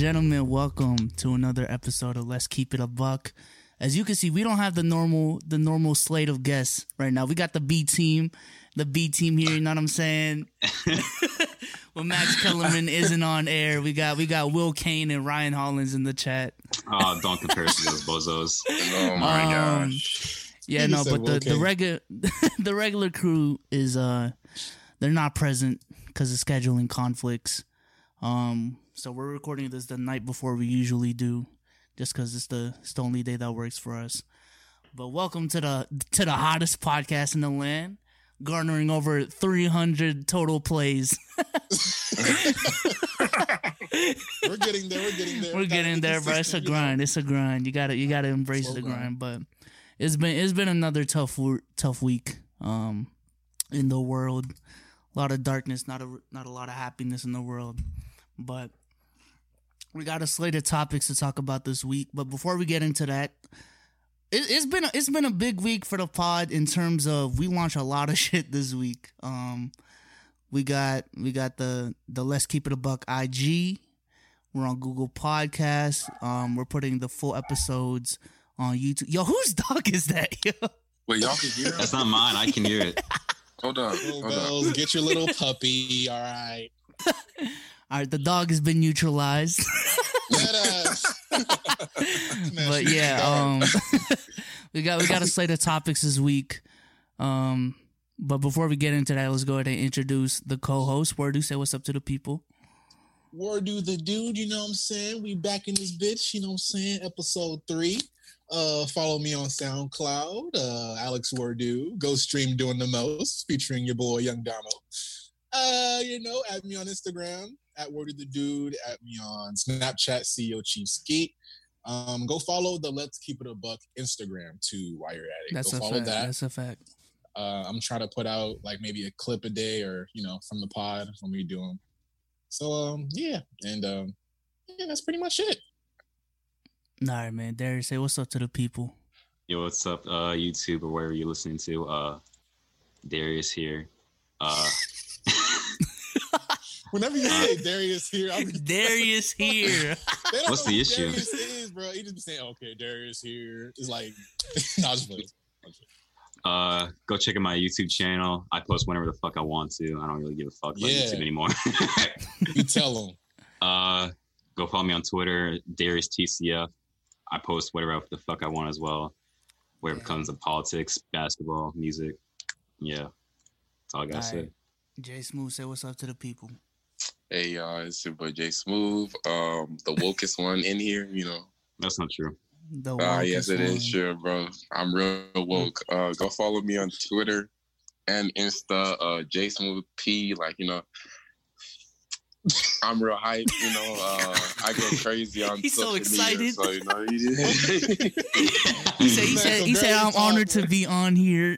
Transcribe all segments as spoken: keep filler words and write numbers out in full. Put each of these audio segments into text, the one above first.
gentlemen, welcome to another episode of Let's Keep It a Buck. As you can see, we don't have the normal the normal slate of guests right now. We got the B team, the B team here. You know what I'm saying? When Max Kellerman isn't on air, we got we got Will Kane and Ryan Hollins in the chat. Oh, don't compare us to those bozos. Oh my Um, gosh. Yeah, no, but the, the regular the regular crew is uh they're not present because of scheduling conflicts. Um, so we're recording this the night before we usually do, just because it's the it's the only day that works for us. But welcome to the to the hottest podcast in the land, garnering over three hundred total plays. We're getting there. We're getting there. We're getting there, bro. It's a grind. It's a grind. You gotta you gotta embrace Slow the grind. grind. But it's been it's been another tough wo- tough week. Um, in the world, a lot of darkness, not a not a lot of happiness in the world. But we got a slate of topics to talk about this week. But before we get into that, it, it's been a, it's been a big week for the pod in terms of we launched a lot of shit this week. Um, we got we got the the Let's Keep It a Buck I G. We're on Google Podcasts. Um, we're putting the full episodes on YouTube. Yo, whose dog is that? Yo? Wait, y'all can hear That's us? not mine. I can hear it. Hold on. Little Hold on. bells, get your little puppy. All right. All right, the dog has been neutralized. Let us. But yeah, um, we got we got a slate of topics this week. Um, but before we get into that, let's go ahead and introduce the co-host. Where do say what's up to the people? Word do the dude, you know what I'm saying? We back in this bitch, you know what I'm saying? Episode three. Uh, follow me on SoundCloud, uh, Alex Wardu, Go Stream Doing the Most, featuring your boy Young Damo. Uh, you know, add me on Instagram, at Wordy the Dude, add me on Snapchat, C E O Chief Skeet. Um, go follow the Let's Keep It a Buck Instagram too while you're at it. That's go a follow fact. that. That's a fact. Uh, I'm trying to put out like maybe a clip a day or, you know, from the pod when we do them. So, um, yeah. And, um, yeah, that's pretty much it. All right, man. Darius, say what's up to the people. Yo, what's up, uh, YouTube or wherever you're listening to? Uh, Darius here. Uh, Whenever you say Darius here, I'm Darius here. They don't What's know the who issue? Darius is, bro. He just be saying, okay, Darius here. It's like, no, I'm just playing. uh, go check out my YouTube channel. I post whenever the fuck I want to. I don't really give a fuck about Yeah. YouTube anymore. You tell him. uh, go follow me on Twitter, Darius T C F. I post whatever the fuck I want as well. Where it Yeah. comes to politics, basketball, music. Yeah. That's all I gotta All say. right. Jay Smooth, say what's up to the people. Hey, y'all. It's your boy Jay Smooth. Um, the wokest one in here, you know. That's not true. The Ah, yes, wokest it is one. sure, bro. I'm real woke. Uh, go follow me on Twitter and Insta, uh, J Smooth P. Like, you know, I'm real hype. You know, uh, I go crazy on He's so social media, excited. so you know, you just He said, he said, he said, I'm honored to be on here.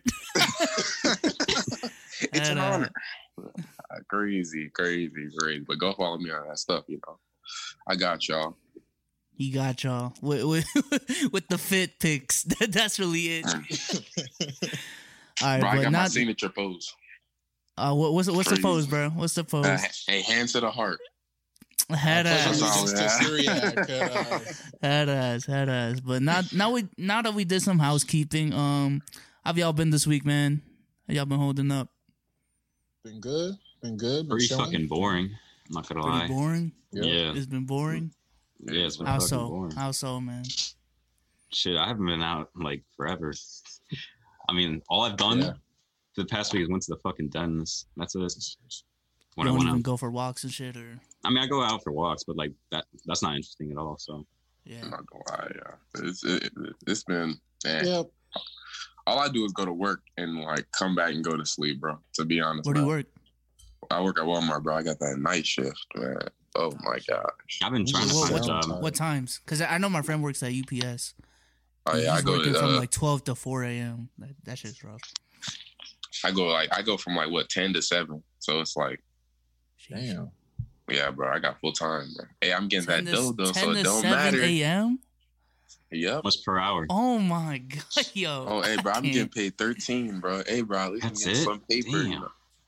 it's And, an uh, honor. Uh, crazy, crazy, crazy. But go follow me on that stuff. You know, I got y'all. He got y'all with with, with the fit pics. That's really it. All right, Bro, I but got my not. signature pose. Uh, what, what's what's the Crazy. pose, bro? What's the pose? Uh, a hand to the heart. Head That's all, ass, man. Syriac, uh, head ass, head ass. But not now we now that we did some housekeeping. Um, how have y'all been this week, man? How y'all been holding up? Been good. Been good. Been Pretty chilling. fucking boring. I'm not gonna Pretty lie. boring. Yeah. Yeah. It's been boring. Yeah, it's been How fucking so? boring. How so, man? Shit, I haven't been out like forever. I mean, all I've done Yeah. for the past week is went to the fucking dentist. That's it. When You I don't went even out. go for walks and shit, or I mean, I go out for walks, but like that, that's not interesting at all. So yeah. I'm not gonna lie, yeah. It's it, it's been man. Yep. All I do is go to work and like come back and go to sleep, bro. To be honest, Where do you man. work? I work at Walmart, bro. I got that night shift, man. Oh my gosh. I've been trying to What, find a what, job. what times? Because I know my friend works at U P S. Oh yeah, He's I go working to, from uh, like twelve to four a.m. That, that shit's rough. I go like I go from like what ten to seven. So it's like, Sheesh. Damn. yeah, bro. I got full time, bro. Hey, I'm getting that ten dough though, ten so to it don't seven matter. a.m. Yep. What's per hour? Oh my god, yo. Oh, hey, bro. I I'm can't. getting paid thirteen, bro. Hey, bro. At least That's I'm getting it? some paper. You Damn. know?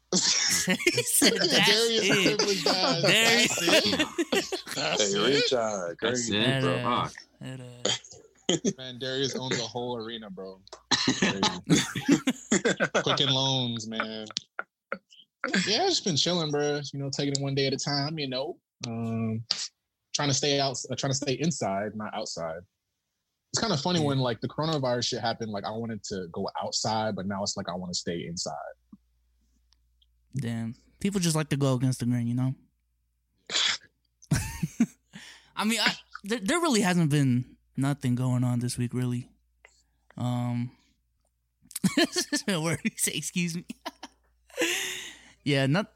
He said, "That's Darius it. Privilege guys. There That's it. That's Hey, it. Rich Eye, That's crazy, it, bro. That Fuck. That ass. Man, Darius owns the whole arena, bro. Crazy. Quicken Loans, man. Yeah, I've just been chilling, bro. You know, taking it one day at a time. You know, um, trying to stay out, uh, trying to stay inside, not outside. It's kind of funny when like the coronavirus shit happened. Like I wanted to go outside, but now it's like I want to stay inside. Damn. People just like to go against the grain, you know? I mean, I, there, there really hasn't been nothing going on this week, really. Um, where do you say, excuse me? yeah, not.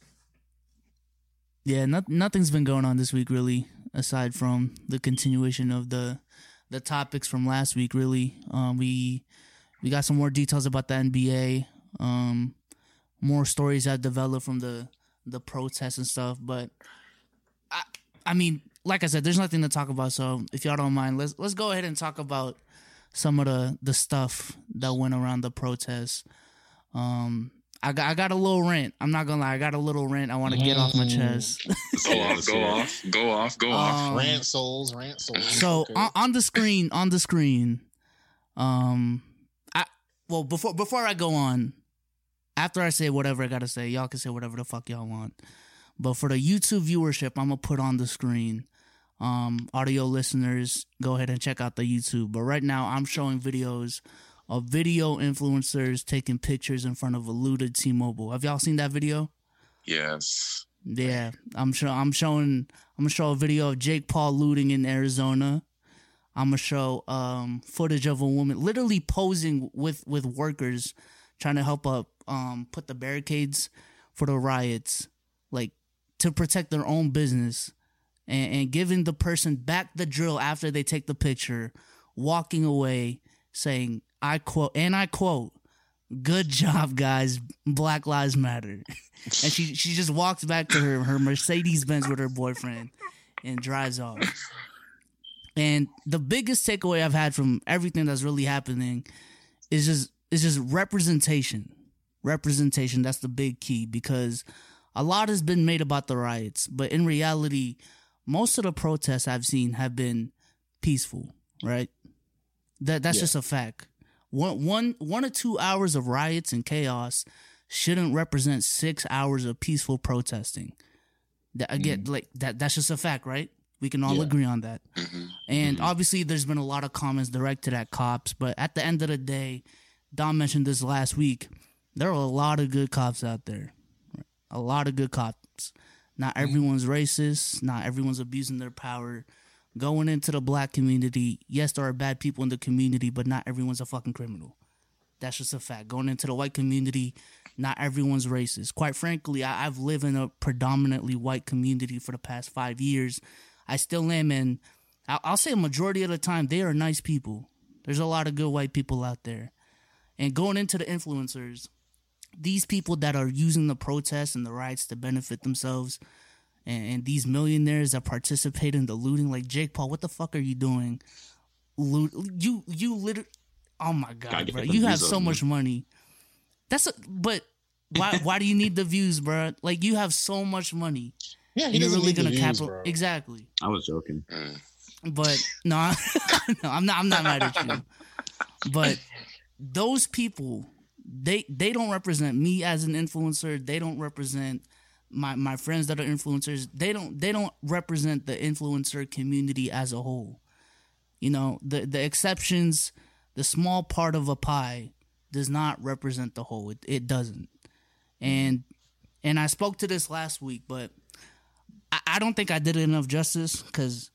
Yeah, not, nothing's been going on this week, really, aside from the continuation of the the topics from last week, really. Um, we we got some more details about the N B A. Um, more stories that developed from the, the protests and stuff. But, I I mean, like I said, there's nothing to talk about. So, if y'all don't mind, let's let's go ahead and talk about some of the, the stuff that went around the protests. Um, I got I got a little rant. I'm not gonna lie, I got a little rant I want to get off my chest. Go off, go off, go off, go off. Um, Rant souls, rant souls. So Okay. on, on the screen, on the screen, um, I well before before I go on, after I say whatever I gotta say, y'all can say whatever the fuck y'all want. But for the YouTube viewership, I'm gonna put on the screen. Um, audio listeners, go ahead and check out the YouTube. But right now, I'm showing videos of video influencers taking pictures in front of a looted T-Mobile. Have y'all seen that video? Yes. Yeah, I'm sure. I'm showing. I'm gonna show a video of Jake Paul looting in Arizona. I'm gonna show um, footage of a woman literally posing with, with workers trying to help up um, put the barricades for the riots, like to protect their own business, and, and giving the person back the drill after they take the picture, walking away saying, I quote, and I quote, "Good job, guys. Black Lives Matter." And she she just walks back to her, her Mercedes-Benz with her boyfriend and drives off. And the biggest takeaway I've had from everything that's really happening is just is just representation. Representation, that's the big key, because a lot has been made about the riots, but in reality, most of the protests I've seen have been peaceful, right? That that's Yeah. just a fact. One one one or two hours of riots and chaos shouldn't represent six hours of peaceful protesting. That again, like that that's just a fact, right? We can all Yeah. agree on that. hmm And obviously, there's been a lot of comments directed at cops, but at the end of the day, Don mentioned this last week. There are a lot of good cops out there. A lot of good cops. Not everyone's racist. Not everyone's abusing their power. Going into the black community, yes, there are bad people in the community, but not everyone's a fucking criminal. That's just a fact. Going into the white community, not everyone's racist. Quite frankly, I, I've lived in a predominantly white community for the past five years. I still am, and I'll, I'll say a majority of the time, they are nice people. There's a lot of good white people out there. And going into the influencers, these people that are using the protests and the riots to benefit themselves, and, and these millionaires that participate in the looting, like Jake Paul, what the fuck are you doing? Loot, you, you literally, oh my Gotta God, get bro. the You have views so up, much money. That's a, but why, why do you need the views, bro? Like, you have so much money. Yeah, he You're doesn't really need the gonna views, capital, bro. exactly. I was joking. Mm. But no, I- no, I'm not. I'm not mad at you. But those people, they they don't represent me as an influencer. They don't represent my my friends that are influencers. They don't they don't represent the influencer community as a whole. You know, the the exceptions, the small part of a pie, does not represent the whole. It it doesn't. And and I spoke to this last week, but I, I don't think I did enough justice because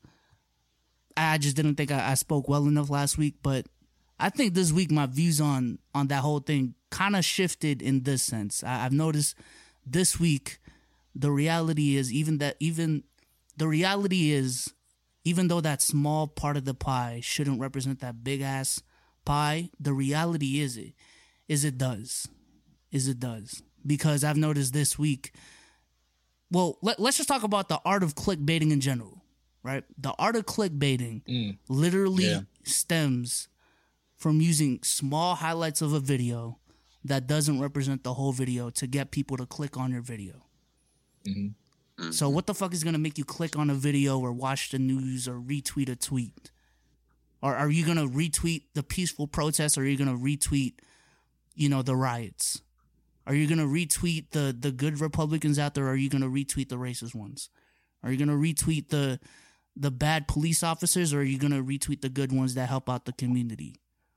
I just didn't think I, I spoke well enough last week. But I think this week my views on on that whole thing kind of shifted in this sense. I, I've noticed this week the reality is even that even the reality is even though that small part of the pie shouldn't represent that big ass pie, the reality is it is it does is it does because I've noticed this week. Well, let, let's just talk about the art of clickbaiting in general, right? The art of clickbaiting Mm. literally Yeah. stems from using small highlights of a video, that doesn't represent the whole video to get people to click on your video. Mm-hmm. So what the fuck is going to make you click on a video or watch the news or retweet a tweet? Or are you going to retweet the peaceful protests, or are you going to retweet, you know, the riots? Are you going to retweet the, the good Republicans out there, or are you going to retweet the racist ones? Are you going to retweet the the bad police officers, or are you going to retweet the good ones that help out the community?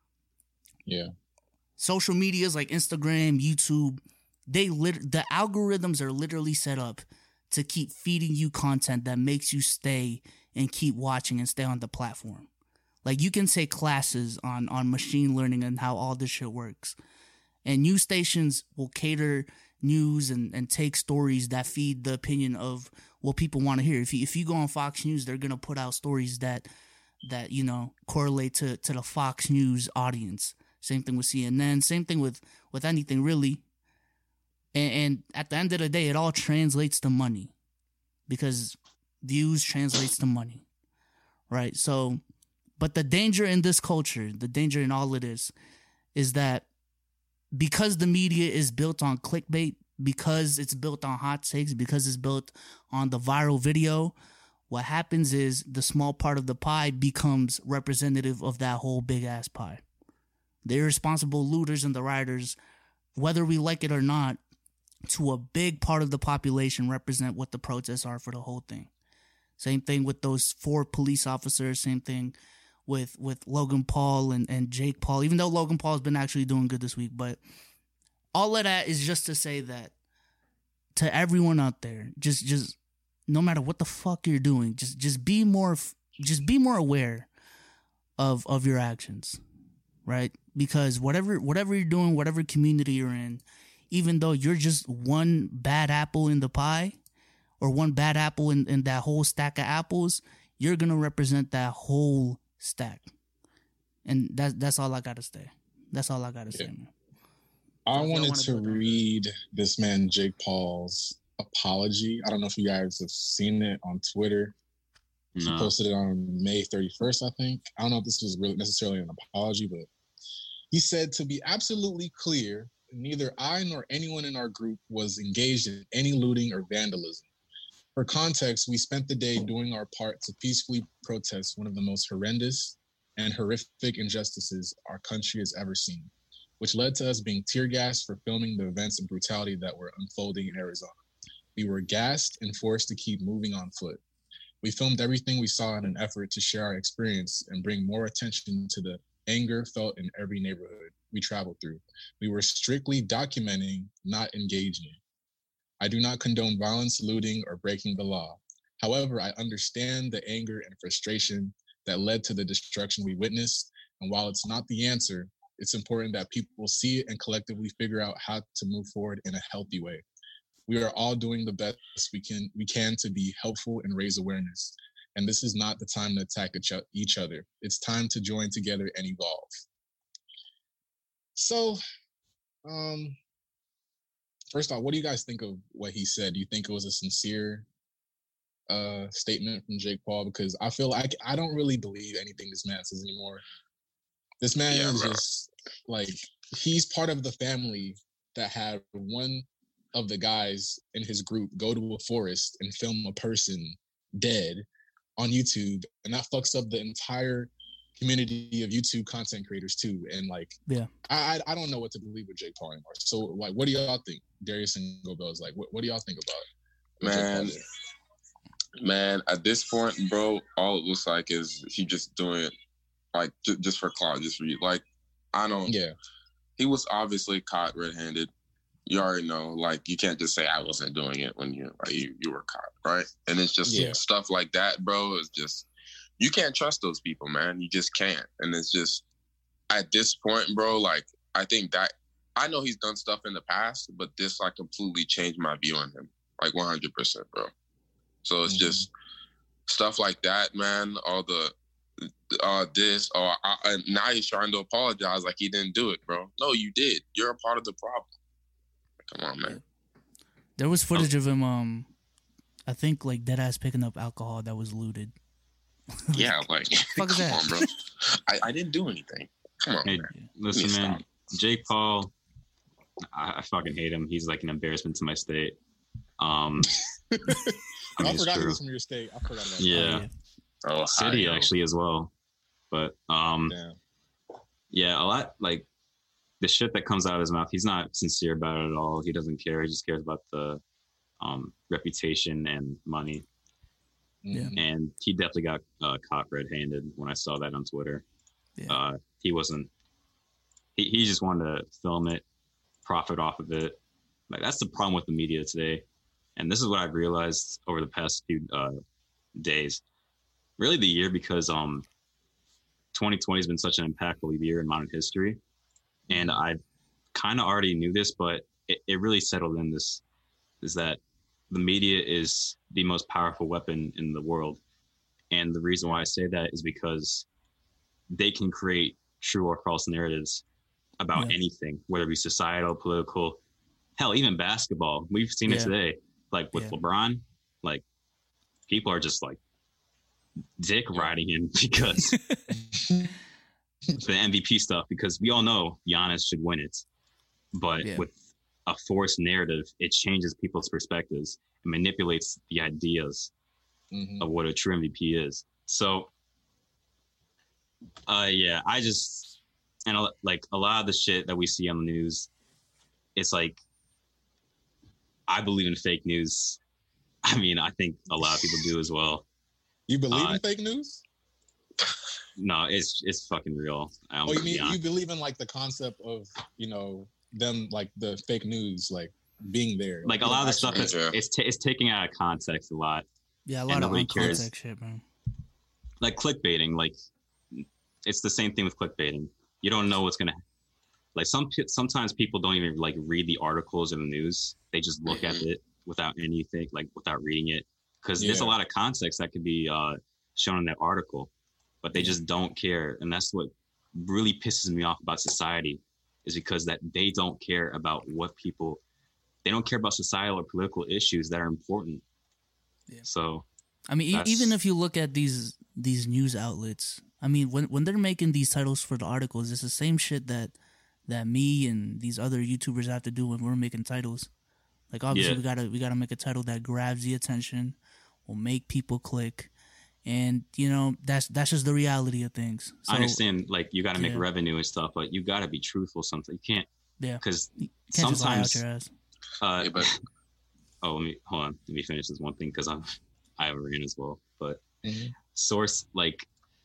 Yeah. Social medias like Instagram, YouTube, they lit- the algorithms are literally set up to keep feeding you content that makes you stay and keep watching and stay on the platform. Like, you can take classes on, on machine learning and how all this shit works. And news stations will cater news and, and take stories that feed the opinion of what people want to hear. If you, if you go on Fox News, they're going to put out stories that, that you know, correlate to, to the Fox News audience. Same thing with C N N. Same thing with, with anything, really. And, and at the end of the day, it all translates to money. Because views translates to money. Right? So, but the danger in this culture, the danger in all of this, is that because the media is built on clickbait, because it's built on hot takes, because it's built on the viral video, what happens is the small part of the pie becomes representative of that whole big ass pie. The irresponsible looters and the rioters, whether we like it or not, to a big part of the population represent what the protests are for the whole thing. Same thing with those four police officers, same thing with with Logan Paul and, and Jake Paul, even though Logan Paul has been actually doing good this week. But all of that is just to say that to everyone out there, just just no matter what the fuck you're doing, just just be more just be more aware of of your actions, right? Because whatever whatever you're doing, whatever community you're in, even though you're just one bad apple in the pie or one bad apple in, in that whole stack of apples, you're gonna represent that whole stack. And that's that's all I gotta say. That's all I gotta yeah. say, man. I so wanted to read this man Jake Paul's apology. I don't know if you guys have seen it on Twitter. No. He posted it on May thirty-first, I think. I don't know if this was really necessarily an apology, but he said, to be absolutely clear, neither I nor anyone in our group was engaged in any looting or vandalism. For context, we spent the day doing our part to peacefully protest one of the most horrendous and horrific injustices our country has ever seen, which led to us being tear gassed for filming the events of brutality that were unfolding in Arizona. We were gassed and forced to keep moving on foot. We filmed everything we saw in an effort to share our experience and bring more attention to the anger felt in every neighborhood we traveled through. We were strictly documenting, not engaging. I do not condone violence, looting, or breaking the law. However, I understand the anger and frustration that led to the destruction we witnessed, and while it's not the answer, it's important that people see it and collectively figure out how to move forward in a healthy way. We are all doing the best we can we can to be helpful and raise awareness. And this is not the time to attack each other. It's time to join together and evolve. So, um, first off, what do you guys think of what he said? Do you think it was a sincere uh, statement from Jake Paul? Because I feel like I don't really believe anything this man says anymore. This man yeah, is bro. just like, he's part of the family that had one of the guys in his group go to a forest and film a person dead on YouTube, and that fucks up the entire community of YouTube content creators too. And like, yeah, I I don't know what to believe with Jake Paul anymore. So like, what do y'all think? Darius and Gobel is like, what, what do y'all think about it? Man, man, at this point, bro, all it looks like is he just doing it like j- just for clout, just for you. Like, I don't. Yeah, he was obviously caught red-handed. You already know, like, you can't just say I wasn't doing it when you like you, you were caught, right? And it's just yeah. stuff like that, bro. It's just, you can't trust those people, man. You just can't. And it's just, at this point, bro, like, I think that, I know he's done stuff in the past, but this, like, completely changed my view on him. Like, one hundred percent, bro. So it's mm-hmm. just stuff like that, man. All the, uh, this, or uh, now he's trying to apologize like he didn't do it, bro. No, you did. You're a part of the problem. Come on, man. There was footage of him, um, I think, like, deadass picking up alcohol that was looted. Yeah, like, fuck is come that? on, bro. I, I didn't do anything. Come on, hey, man. Listen, man, stop. Jake Paul, I, I fucking hate him. He's like an embarrassment to my state. Um, I, I, mean, forgot he true. was from your state. I forgot about yeah. that. Oh, City Ohio. actually as well. But um, Damn. yeah, a lot like the shit that comes out of his mouth. He's not sincere about it at all. He doesn't care. He just cares about the um, reputation and money. Yeah. And he definitely got uh, caught red-handed when I saw that on Twitter. Yeah. Uh, he wasn't. He, he just wanted to film it, profit off of it. Like that's the problem with the media today. And this is what I've realized over the past few uh, days, really the year, because um, twenty twenty has been such an impactful year in modern history. And I kind of already knew this, but it, it really settled in this, is that the media is the most powerful weapon in the world. And the reason why I say that is because they can create true or false narratives about Yeah. anything, whether it be societal, political, hell, even basketball. We've seen it Yeah. today. Like with Yeah. LeBron, like people are just like dick riding him because the M V P stuff, because we all know Giannis should win it. But Yeah. with a forced narrative, it changes people's perspectives and manipulates the ideas Mhm. of what a true M V P is. So, uh, yeah, I just, and a- like a lot of the shit that we see on the news, it's like, I believe in fake news. I mean, I think a lot of people do as well. You believe Uh, in fake news? No, it's it's fucking real. I'm Oh, you gonna be mean you honest. believe in like the concept of, you know, them like the fake news, like being there. Like a lot of the stuff, actually- is, Yeah. it's, ta it's taking out of context a lot. Yeah, a And lot of nobody cares. uncontext shit, man. Like clickbaiting, like it's the same thing with clickbaiting. You don't know what's gonna, like some pe- sometimes people don't even like read the articles in the news. They just look at it without anything, like without reading it, because there's a Yeah. lot of context that could be uh, shown in that article, but they Yeah. just don't care, and that's what really pisses me off about society, is because that they don't care about what people, they don't care about societal or political issues that are important. Yeah. So I mean, e- That's- even if you look at these these news outlets, I mean, when when they're making these titles for the articles, it's the same shit that that me and these other YouTubers have to do when we're making titles. Like obviously, Yeah. we gotta we gotta make a title that grabs the attention, will make people click, and you know that's that's just the reality of things. So, I understand, like you got to make yeah. revenue and stuff, but you got to be truthful. Sometimes you can't, Yeah, because you can't just lie out sometimes. your ass. Uh, Yeah, but oh, let me hold on. Let me finish this one thing because I'm I have a ring as well. But Mhm. source like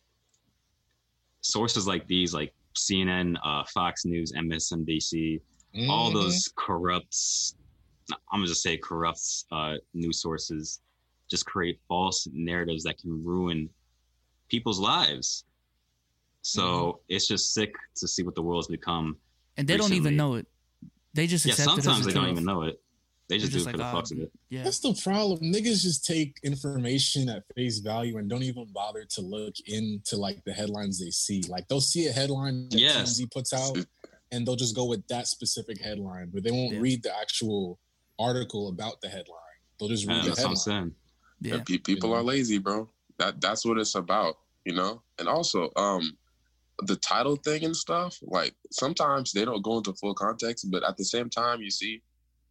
sources like these, like C N N, uh, Fox News, M S N B C, all Mhm. those corrupt. I'm gonna just say corrupt uh, news sources just create false narratives that can ruin people's lives. So Mm-hmm. it's just sick to see what the world's become. And they don't recently. even know it. They just Yeah, accept it as sometimes a they don't truth. even know it. They just They're do just it for like, the "Ah, fucks of it. Yeah, That's the problem. Niggas just take information at face value and don't even bother to look into like the headlines they see. Like they'll see a headline that Yes. T M Z puts out and they'll just go with that specific headline, but they won't Yeah. read the actual article about the headline. They'll just read Yeah, the that's what I'm headline. saying. yeah, Yeah, pe- people You know? are lazy, bro. That that's what it's about, you know. And also, um, the title thing and stuff. Like sometimes they don't go into full context, but at the same time, you see,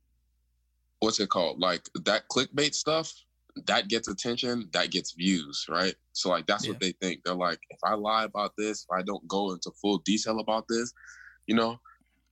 what's it called? Like that clickbait stuff that gets attention, that gets views, right? So like that's Yeah. what they think. They're like, if I lie about this, if I don't go into full detail about this, you know,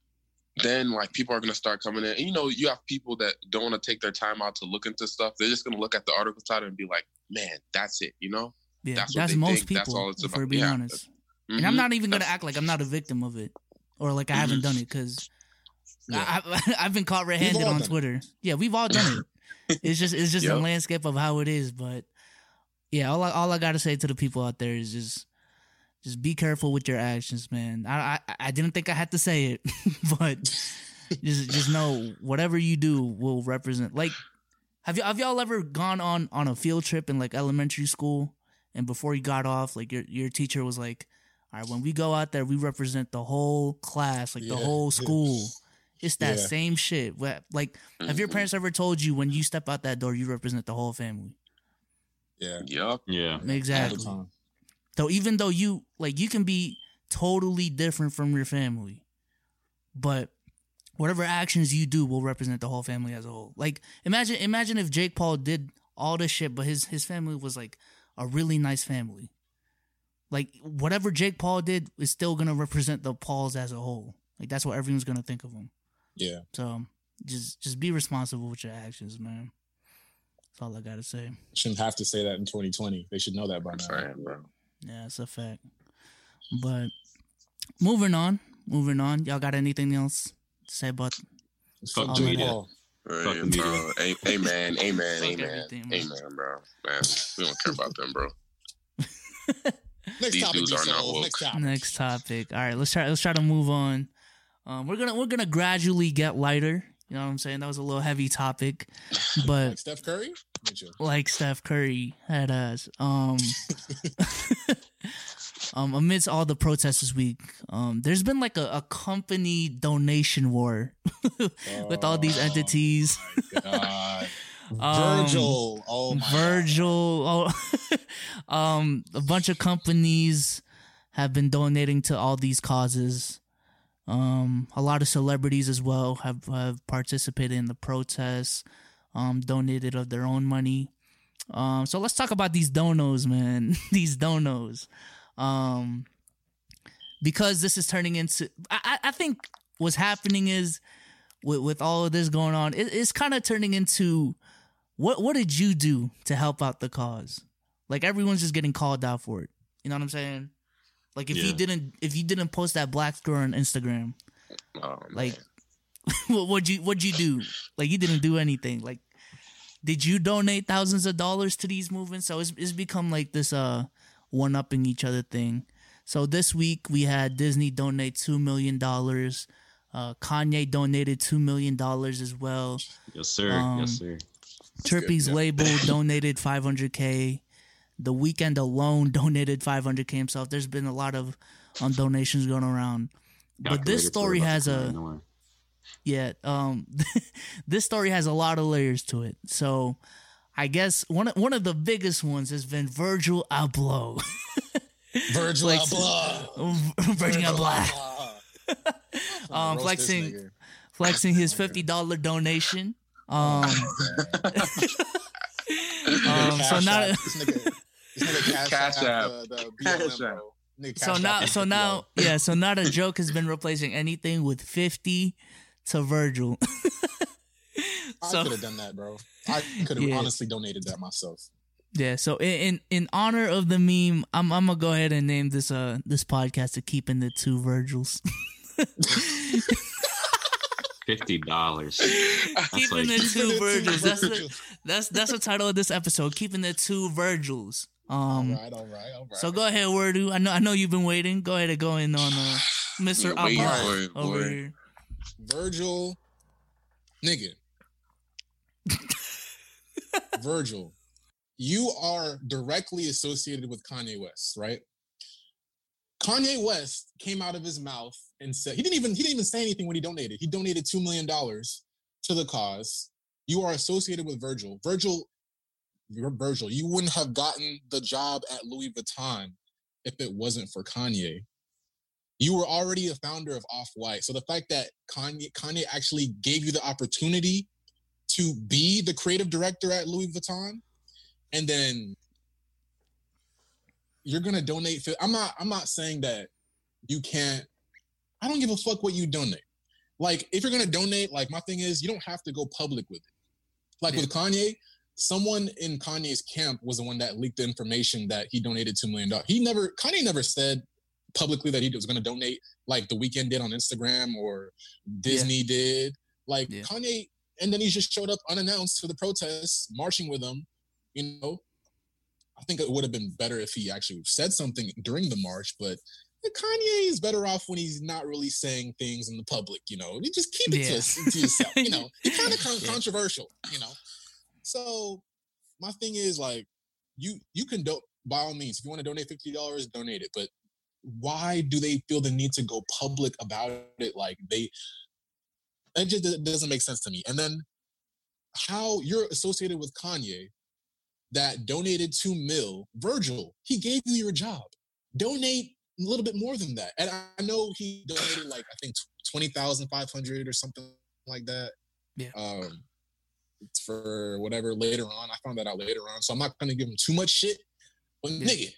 then like people are gonna start coming in. And you know, you have people that don't want to take their time out to look into stuff. They're just gonna look at the article title and be like, "Man, that's it," you know. yeah. That's That's, what they most think. people. That's all it's if about. we're being Yeah. honest. And I'm Mhm. not even gonna That's- act like I'm not a victim of it, or like I haven't Mhm. done it, because Yeah. I, I've been caught red-handed all on done it. Twitter. Yeah, we've all done it. It's just it's just the Yep. landscape of how it is. But yeah, all I, all I gotta say to the people out there is just just be careful with your actions, man. I I, I didn't think I had to say it, but just just know whatever you do will represent. Like, have you have y'all ever gone on on a field trip in like elementary school, and before you got off, like your your teacher was like, all right, when we go out there, we represent the whole class, like the Yeah. whole school. It's that Yeah. same shit. Wh- Like, have your Mhm. parents ever told you when you step out that door, you represent the whole family? Yeah. Yup. Yeah. Exactly. All the time. So even though you like, you can be totally different from your family, but whatever actions you do will represent the whole family as a whole. Like imagine imagine if Jake Paul did all this shit, but his his family was like a really nice family. Like whatever Jake Paul did is still gonna represent the Pauls as a whole. Like that's what everyone's gonna think of him. Yeah. So just just be responsible with your actions, man. That's all I gotta say. Shouldn't have to say that in twenty twenty. They should know that by now. Saying, bro. Yeah, it's a fact. But moving on, moving on. Y'all got anything else to say about Fuck all the of media. that? Right, Fuck the media. bro. A- Amen, amen, Fuck amen, everything, man. amen, bro. Man, we don't care about them, bro. Next These topic, dudes are not D-Soul. woke. Next topic. Next topic. All right, let's try. Let's try to move on. Um, we're gonna we're gonna gradually get lighter. You know what I'm saying? That was a little heavy topic, but Like Steph Curry? Mitchell. like Steph Curry had us. Um, um, amidst all the protests this week, um, there's been like a, a company donation war with all these entities. Oh, my God. Um, Virgil. Oh, my Virgil, oh, um, a bunch of companies have been donating to all these causes. Um, a lot of celebrities as well have, have participated in the protests, um, donated of their own money. Um, so let's talk about these donos, man. These donos. Um, because this is turning into, I, I I think what's happening is with, with all of this going on, it, it's kind of turning into what, what did you do to help out the cause? Like everyone's just getting called out for it. You know what I'm saying? Like if Yeah. you didn't, if you didn't post that black square on Instagram, Oh, like, man. what would you, what'd you do? Like you didn't do anything. Like, did you donate thousands of dollars to these movements? So it's it's become like this uh one upping each other thing. So this week we had Disney donate two million dollars. Uh, Kanye donated two million dollars as well. Yes, sir. Um, yes, sir. Trippy's good, yeah. label donated five hundred K. The Weeknd alone donated five hundred K himself. There's been a lot of um, donations going around. But this Calculator story for about has to come a out of nowhere. yeah, um this story has a lot of layers to it. So I guess one of, one of the biggest ones has been Virgil Abloh. Virgil Like- Abloh. Virgil Abloh. Abloh. Um, Roast flexing- this nigga. Flexing his fifty dollars donation. Um, um so Cash now App. This nigga, this nigga cash, Cash app App. the, the B L M, Cash bro. Nigga so Cash now App so fifty now dollars. yeah, so now the joke has been replacing anything with fifty to Virgil. I so- could have done that, bro. I could have Yeah. honestly donated that myself. Yeah, so in, in in honor of the meme, I'm I'm gonna go ahead and name this uh this podcast to Keeping the Two Virgils. Fifty dollars. Keeping like- the Two Virgils. That's the, Virgils. that's that's the title of this episode. Keeping the Two Virgils. Um. all right, all right, all right. So go ahead, Wordu. I know I know you've been waiting. Go ahead and go in on uh, Mister Yeah, waiting Abloh for it, over boy. here. Virgil, nigga. Virgil, you are directly associated with Kanye West, right? Kanye West came out of his mouth and said he didn't even he didn't even say anything when he donated. He donated two million dollars to the cause. You are associated with Virgil. Virgil, you're Virgil. You wouldn't have gotten the job at Louis Vuitton if it wasn't for Kanye. You were already a founder of Off-White. So the fact that Kanye Kanye actually gave you the opportunity to be the creative director at Louis Vuitton, and then you're gonna donate. For, I'm not. I'm not saying that you can't. I don't give a fuck what you donate. Like if you're gonna donate, like my thing is, you don't have to go public with it. Like Yeah. with Kanye, someone in Kanye's camp was the one that leaked the information that he donated two million dollars. He never. Kanye never said publicly that he was gonna donate, like The Weeknd did on Instagram or Disney did. Like Yeah. Kanye, and then he just showed up unannounced to the protests, marching with them. You know, I think it would have been better if he actually said something during the march, but Kanye is better off when he's not really saying things in the public, you know. You just keep it Yeah. to, to yourself, you know. He's kind of con- Yeah. controversial, you know. So my thing is like, you you can do by all means. If you want to donate fifty dollars, donate it. But why do they feel the need to go public about it? Like they, it just it doesn't make sense to me. And then how you're associated with Kanye that donated two mil, Virgil, he gave you your job. Donate little bit more than that. And I know he donated like I think twenty thousand five hundred or something like that. Yeah. Um, for whatever later on. I found that out later on, so I'm not gonna give him too much shit. But yeah. nigga,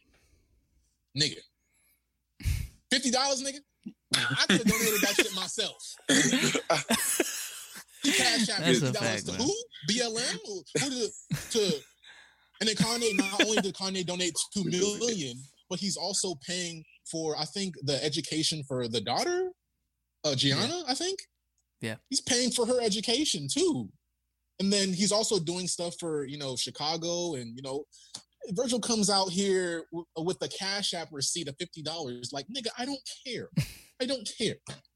nigga, fifty dollars, nigga. I could have donated that shit myself. He cash out fifty dollars to who? B L M? Who to, to and then Kanye, not only did Kanye donate two million, but he's also paying for, I think, the education for the daughter, uh, Gianna, yeah. I think. Yeah. He's paying for her education too. And then he's also doing stuff for, you know, Chicago. And, you know, Virgil comes out here w- with the Cash App receipt of fifty dollars. Like, nigga, I don't care. I don't care.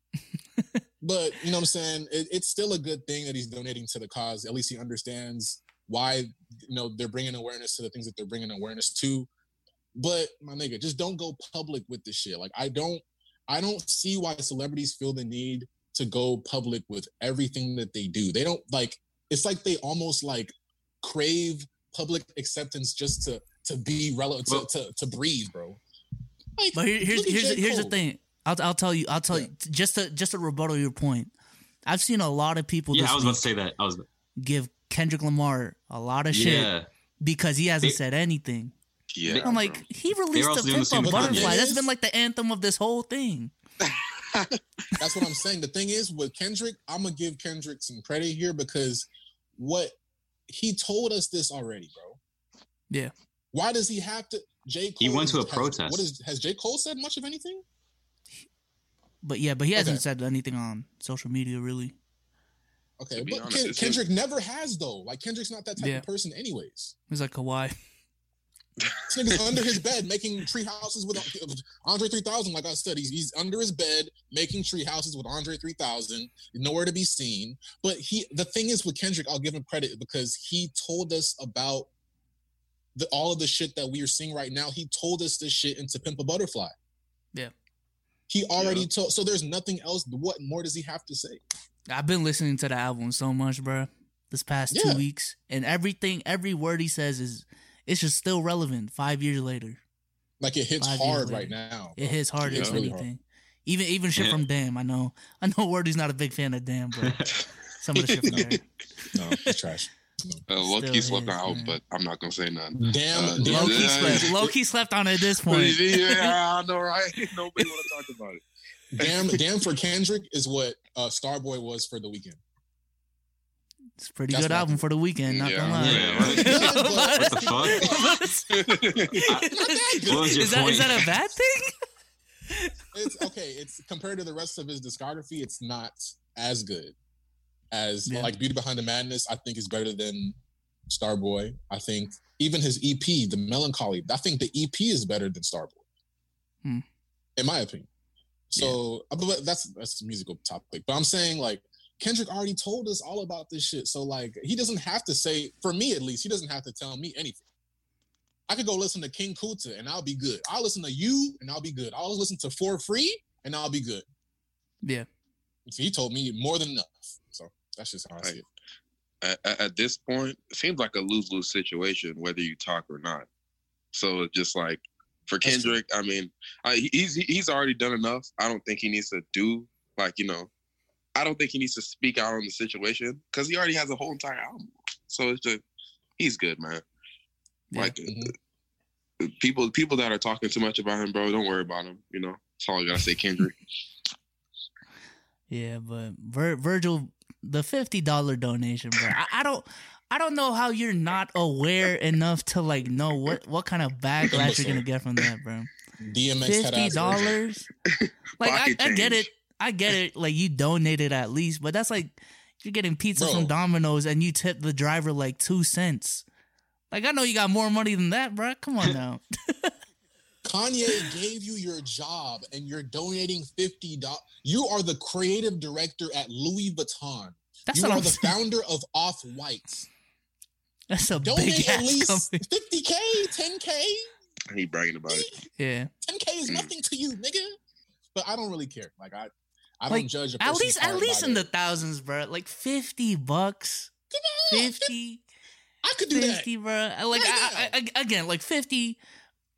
But, you know what I'm saying? It, it's still a good thing that he's donating to the cause. At least he understands why, you know, they're bringing awareness to the things that they're bringing awareness to. But, my nigga, just don't go public with this shit. Like, I don't, I don't see why celebrities feel the need to go public with everything that they do. They don't, like, it's like they almost, like, crave public acceptance just to to be relevant, to, to, to breathe, bro. Like, but here, here's here's the, here's the thing. I'll I'll tell you. I'll tell yeah. you just to just to rebuttal your point. I've seen a lot of people. Yeah, I was about to say that. I was give Kendrick Lamar a lot of shit yeah. because he hasn't they, said anything. Yeah, I'm like, he released the Pimp a Butterfly. That's been like the anthem of this whole thing. That's what I'm saying. The thing is, with Kendrick, I'm gonna give Kendrick some credit here because what he told us this already, bro. Yeah. Why does he have to? J. Cole he went to a has, protest. What is? Has J. Cole said much of anything? But yeah, but he hasn't okay. said anything on social media, really. Okay, but honest, Ken, Kendrick him. never has though. Like Kendrick's not that type yeah. of person, anyways. He's like Kawhi. This nigga's under his bed making tree houses with Andre three thousand. Like I said, he's he's under his bed making tree houses with Andre three thousand. Nowhere to be seen. But he, the thing is with Kendrick, I'll give him credit because he told us about the all of the shit that we are seeing right now. He told us this shit into Pimp a Butterfly. Yeah. He already yeah. told. So there's nothing else. What more does he have to say? I've been listening to the album so much, bro. This past yeah. two weeks, and everything, every word he says is. It's just still relevant five years later. Like it hits five hard right now. It hits hard it as really anything. Hard. Even even shit yeah. from Damn. I know. I know Wordy's not a big fan of Damn, but some of the shit from there. No, it's trash. Uh, low key slept on out, but I'm not gonna say nothing. Damn, uh, damn. Low key slept. Low key slept on it at this point. Yeah, I know, right? Nobody want to talk about it. Damn, damn for Kendrick is what uh, Starboy was for The Weeknd. It's a pretty That's good album for The Weeknd, not yeah. gonna lie. Yeah, what, what the fuck? is, that, is that a bad thing? It's okay. It's compared to the rest of his discography, it's not as good as yeah. like Beauty Behind the Madness. I think is better than Starboy. I think even his E P, The Melancholy. I think the E P is better than Starboy, hmm. in my opinion. So yeah. that's that's a musical topic. But I'm saying like. Kendrick already told us all about this shit. So, like, he doesn't have to say, for me at least, he doesn't have to tell me anything. I could go listen to King Kunta and I'll be good. I'll listen to you and I'll be good. I'll listen to For Free and I'll be good. Yeah. So he told me more than enough. So that's just how I see it. At, at this point, it seems like a lose-lose situation, whether you talk or not. So just like, for Kendrick, I mean, I, he's he's already done enough. I don't think he needs to do, like, you know, I don't think he needs to speak out on the situation because he already has a whole entire album. So it's just, he's good, man. Yeah. Like, mm-hmm. people people that are talking too much about him, bro, don't worry about him. You know, that's all I gotta say, Kendrick. Yeah, but Vir- Virgil, the fifty dollars donation, bro. I, I don't, I don't know how you're not aware enough to like know what, what kind of backlash you're gonna get from that, bro. D M X fifty dollars. Like I, I get it. I get it, like you donated at least, but that's like you're getting pizza bro. from Domino's and you tip the driver like two cents. Like I know you got more money than that, bro. Come on now. Kanye gave you your job and you're donating fifty dollars. You are the creative director at Louis Vuitton. That's you are I'm the saying. founder of Off-White. That's a Donate big at ass least company. fifty K, ten K. He bragging about it. Yeah. ten K is nothing to you, nigga. But I don't really care. Like I I don't like, judge a at least at least in it. the thousands, bro. Like fifty bucks. Come on, fifty. I could do fifty, that. bro. Like right I, I, I, again, like fifty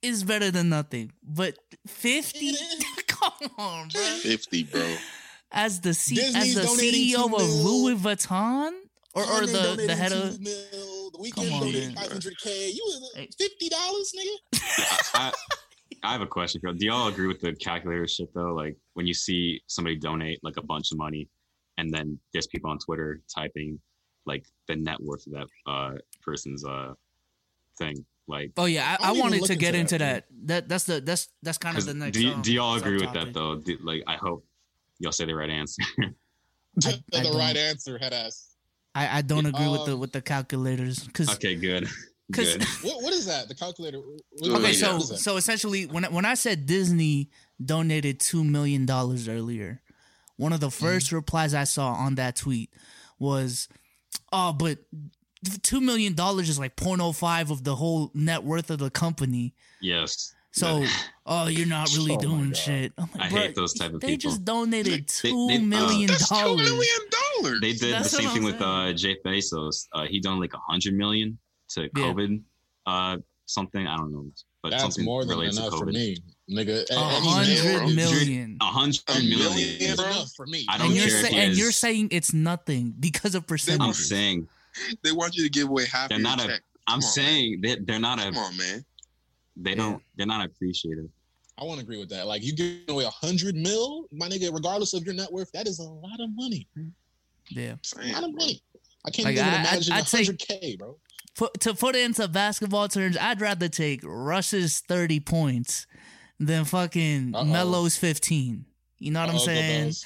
is better than nothing, but fifty? Come on, bro. fifty, bro. As the C- Disney's as the donating C E O two of mil. Louis Vuitton, or or Kanye the the donated head two of. mil. The Come Weeknd on, donated man. five hundred K. You was Hey. fifty dollars, nigga. I, I have a question for you. Do y'all agree with the calculator shit though? Like when you see somebody donate like a bunch of money, and then there's people on Twitter typing like the net worth of that uh, person's uh, thing. Like, Oh yeah, I, I I don't even wanted look to get into into that, that. That that's the that's that's kind of 'cause the next. do, y- um, do y'all agree with that subtopic. though? Do, like, I hope y'all say the right answer. I- the I don't- right answer, head ass. I, I don't agree with the Um, with the calculators because Okay, good. 'Cause- Good. What what is that? The calculator. What- Okay, okay, what so is that? so essentially, when I- when I said Disney donated two million dollars earlier, one of the Mm-hmm. first replies I saw on that tweet was, "Oh, but two million dollars is like point oh five of the whole net worth of the company. Yes. So, oh, you're not really Oh my doing God. shit." I'm like, I "Bruh, hate those type of They people. just donated They- two they- uh, million That's two dollars. million dollars. They did That's the what same I'm thing with saying. uh, Jeff Bezos. Uh, he done like a hundred million to Yeah. COVID, uh, something I don't know, but That's something more than related enough to for COVID. me, nigga. A Any man, hundred bro, million. A hundred A million. million, is bro. enough for me. I don't And you're care sa- if he and has- you're saying it's nothing because of I'm percentages. saying, They want you to give away half They're of your not a- check. I'm Come on, saying that they're not Come a, on, man. they Yeah. don't, they're not appreciative. I want to agree with that. Like you giving away a hundred mil, my nigga. Regardless of your net worth, that is a lot of money. Yeah. Saying, A lot of bro. money. I can't Like, even I- I'd- imagine a I'd say- hundred K, bro. Put, to put it into basketball terms, I'd rather take Russ's thirty points than fucking Uh-oh. Melo's fifteen. You know what I'm Uh-oh, go saying? Bells.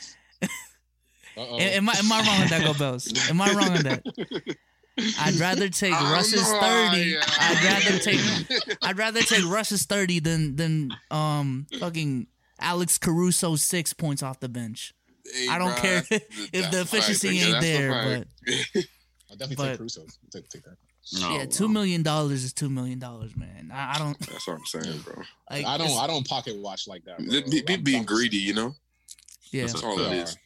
Uh-oh. Am I am I wrong on that, Go Bells? Am I wrong on that? I'd rather take I don't Russ's know, thirty. yeah. I'd rather take I'd rather take Russ's thirty than than um fucking Alex Caruso's six points off the bench. Hey, I don't bro, care that's- if the that's a fact. efficiency Yeah, ain't that's a there, fact. I'll definitely but- take Crusoe. Take, take that. No, yeah, two well, million dollars is two million dollars, man. I, I don't That's what I'm saying, bro. like. I don't. it's- I don't pocket watch like that. Bro. They be, be I'm- being I'm- greedy, you know. Yeah, That's That's all it is.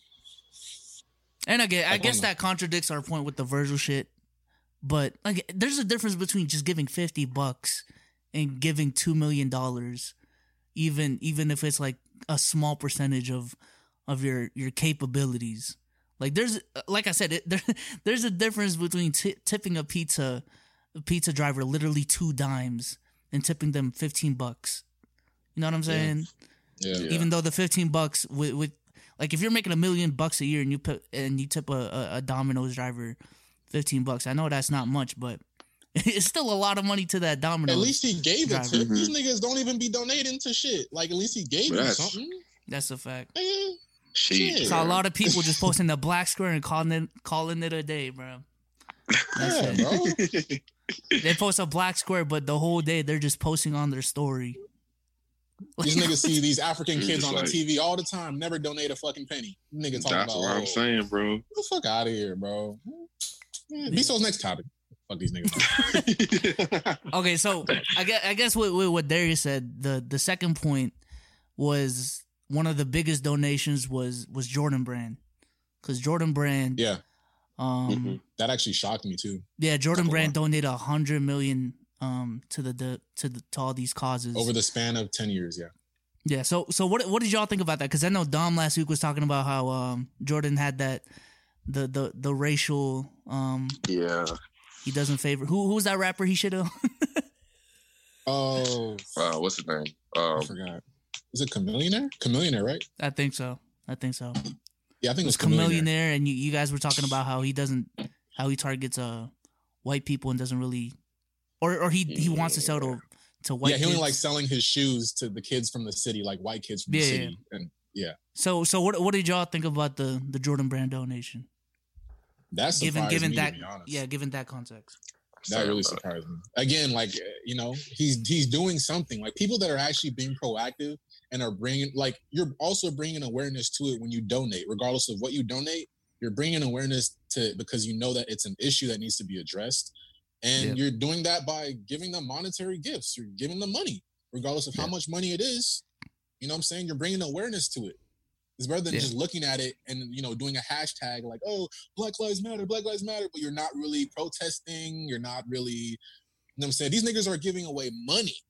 and again, I Like, guess on that contradicts our point with the Virgil shit. But like, there's a difference between just giving fifty bucks and giving two million dollars, even even if it's like a small percentage of of your your capabilities. Like there's like I said, it, there, there's a difference between t- tipping a pizza a pizza driver literally two dimes and tipping them fifteen bucks. You know what I'm saying? Yeah. Yeah. Even though the fifteen bucks with, with like if you're making a million bucks a year and you put and you tip a, a, a Domino's driver fifteen bucks, I know that's not much, but it's still a lot of money to that Domino's. At least he gave it Driver. to. These niggas don't even be donating to shit. Like at least he gave But you that's- something. That's a fact. Nigga, Shit. Yeah. Saw a lot of people just posting the black square and calling it calling it a day, bro. That's yeah, it. bro. They post a black square, but the whole day they're just posting on their story. These niggas see these African It's kids just on like- the T V all the time. Never donate a fucking penny. Nigga talking That's about. what I'm oh, saying, bro. Get the fuck out of here, bro. Yeah, Bezos next topic. Fuck these niggas. Okay, so I guess, I guess what, what what Darius said, the the second point was one of the biggest donations was was Jordan Brand, because Jordan Brand, Yeah, um, Mhm. that actually shocked me too. yeah, Jordan Not gonna Brand donated a hundred million um to the, the to the to all these causes Over the span of ten years, yeah. Yeah. So so what what did y'all think about that? Because I know Dom last week was talking about how um Jordan had that the the the racial um Yeah. he doesn't favor who who was that rapper he should have Oh, Uh, what's his name? I Um, forgot. Is it Chameleonaire? Chameleonaire, right? I think so I think so it Yeah, I think it was was Chameleonaire. Chameleonaire, and you, you guys were talking about how he doesn't how he targets uh white people and doesn't really or or he he wants to sell to to white Yeah, he only kids. like selling his shoes to the kids from the city, like white kids from Yeah, the yeah. city. And yeah, So so what what did y'all think about the the Jordan Brand donation? that's Given given me, that to be honest. yeah, given that context. That really Sorry surprised me. Again, like uh, you know, he's he's doing something. Like people that are actually being proactive and are bringing, like you're also bringing awareness to it when you donate, regardless of what you donate. You're bringing awareness to it because you know that it's an issue that needs to be addressed, and Yeah. you're doing that by giving them monetary gifts. You're giving them money, regardless of how Yeah. much money it is. You know what I'm saying? You're bringing awareness to it. It's better than Yeah. just looking at it and you know doing a hashtag like, "Oh, Black Lives Matter, Black Lives Matter," but you're not really protesting. You're not really, you know what I'm saying? These niggas are giving away money. Like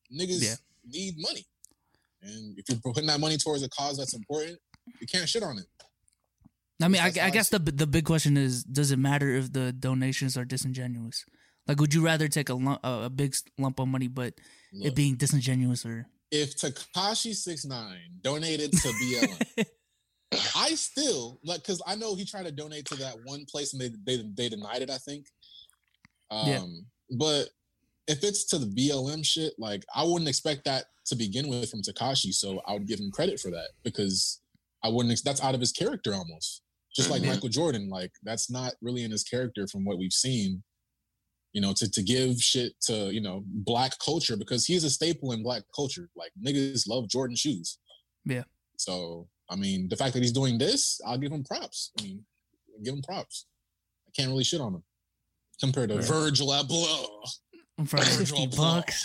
niggas Yeah. need money. And if you're putting that money towards a cause that's important, you can't shit on it. I mean, I, That's how I I guess see the the big question is: does it matter if the donations are disingenuous? Like, would you rather take a lump, a, a big lump of money, but Look, it being disingenuous, or if Tekashi six nine donated to B L M, I still like because I know he tried to donate to that one place and they they they denied it. I think. Um, Yeah. But if it's to the B L M shit, like I wouldn't expect that to begin with from Tekashi, so I would give him credit for that because I wouldn't. Ex- that's out of his character almost. Just like Mhm. Michael Jordan, like that's not really in his character from what we've seen. You know, to to give shit to you know black culture because he's a staple in black culture. Like niggas love Jordan shoes. Yeah. So I mean, the fact that he's doing this, I'll give him props. I mean, give him props. I can't really shit on him compared to Right. Virgil Abloh. for fifty bucks,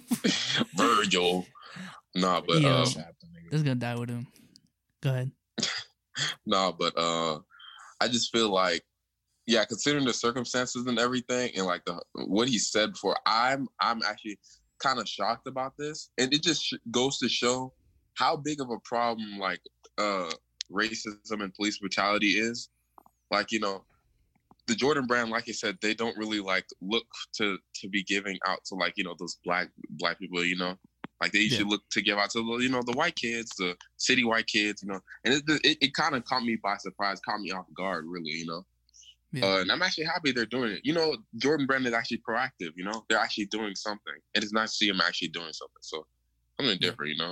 Virgil. Nah, but Yeah. um, Chapter, nigga. it's gonna die with him. Go ahead. nah, but uh, I just feel like, yeah, considering the circumstances and everything, and like the what he said before, I'm I'm actually kind of shocked about this, and it just sh- goes to show how big of a problem like uh racism and police brutality is. Like you know, the Jordan brand, like I said, they don't really like look to to be giving out to like you know those black black people, you know. Like they usually Yeah. look to give out to the you know the white kids, the city white kids, you know, and it it, it kind of caught me by surprise, caught me off guard, really, you know. Yeah. Uh, and I'm actually happy they're doing it. You know, Jordan Brand is actually proactive. You know, they're actually doing something. It is nice to see them actually doing something. So something Yeah. different, you know.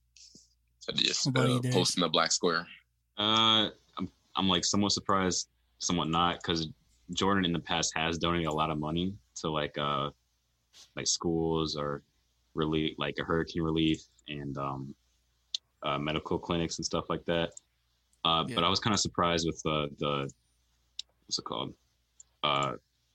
So just What about uh, you, Dave? posting the black square. Uh, I'm I'm like somewhat surprised, somewhat not, because Jordan in the past has donated a lot of money to like uh like schools or relief, like a hurricane relief and um uh, medical clinics and stuff like that. Uh, Yeah. but I was kind of surprised with the the what's it called uh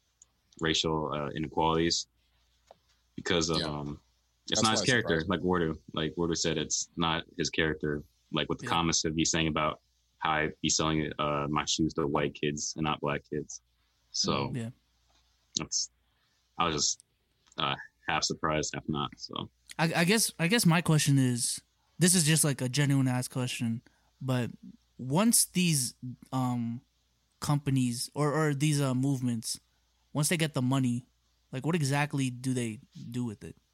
racial uh, inequalities because of Yeah. um it's That's not his why it character. surprised me. Like Wardu, like Wardu said, it's not his character. Like what the Yeah. comments would be saying about how I be selling uh, my shoes to white kids and not black kids. So Yeah. that's I was just uh, half surprised, half not. So I, I guess I guess my question is, this is just like a genuine ass question, but once these um companies or or these uh movements, once they get the money, like what exactly do they do with it?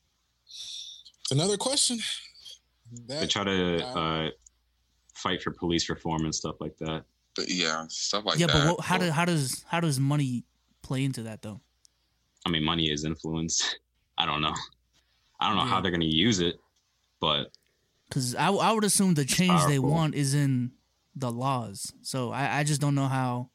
It's another question. they That, try to yeah. uh, fight for police reform and stuff like that. But yeah, stuff like yeah, that. but what, how But- do how does how does money play into that though? I mean, money is influence. I don't know. I don't know Yeah. how they're going to use it, but Because I, I would assume the change they powerful. want is in the laws. So I, I just don't know how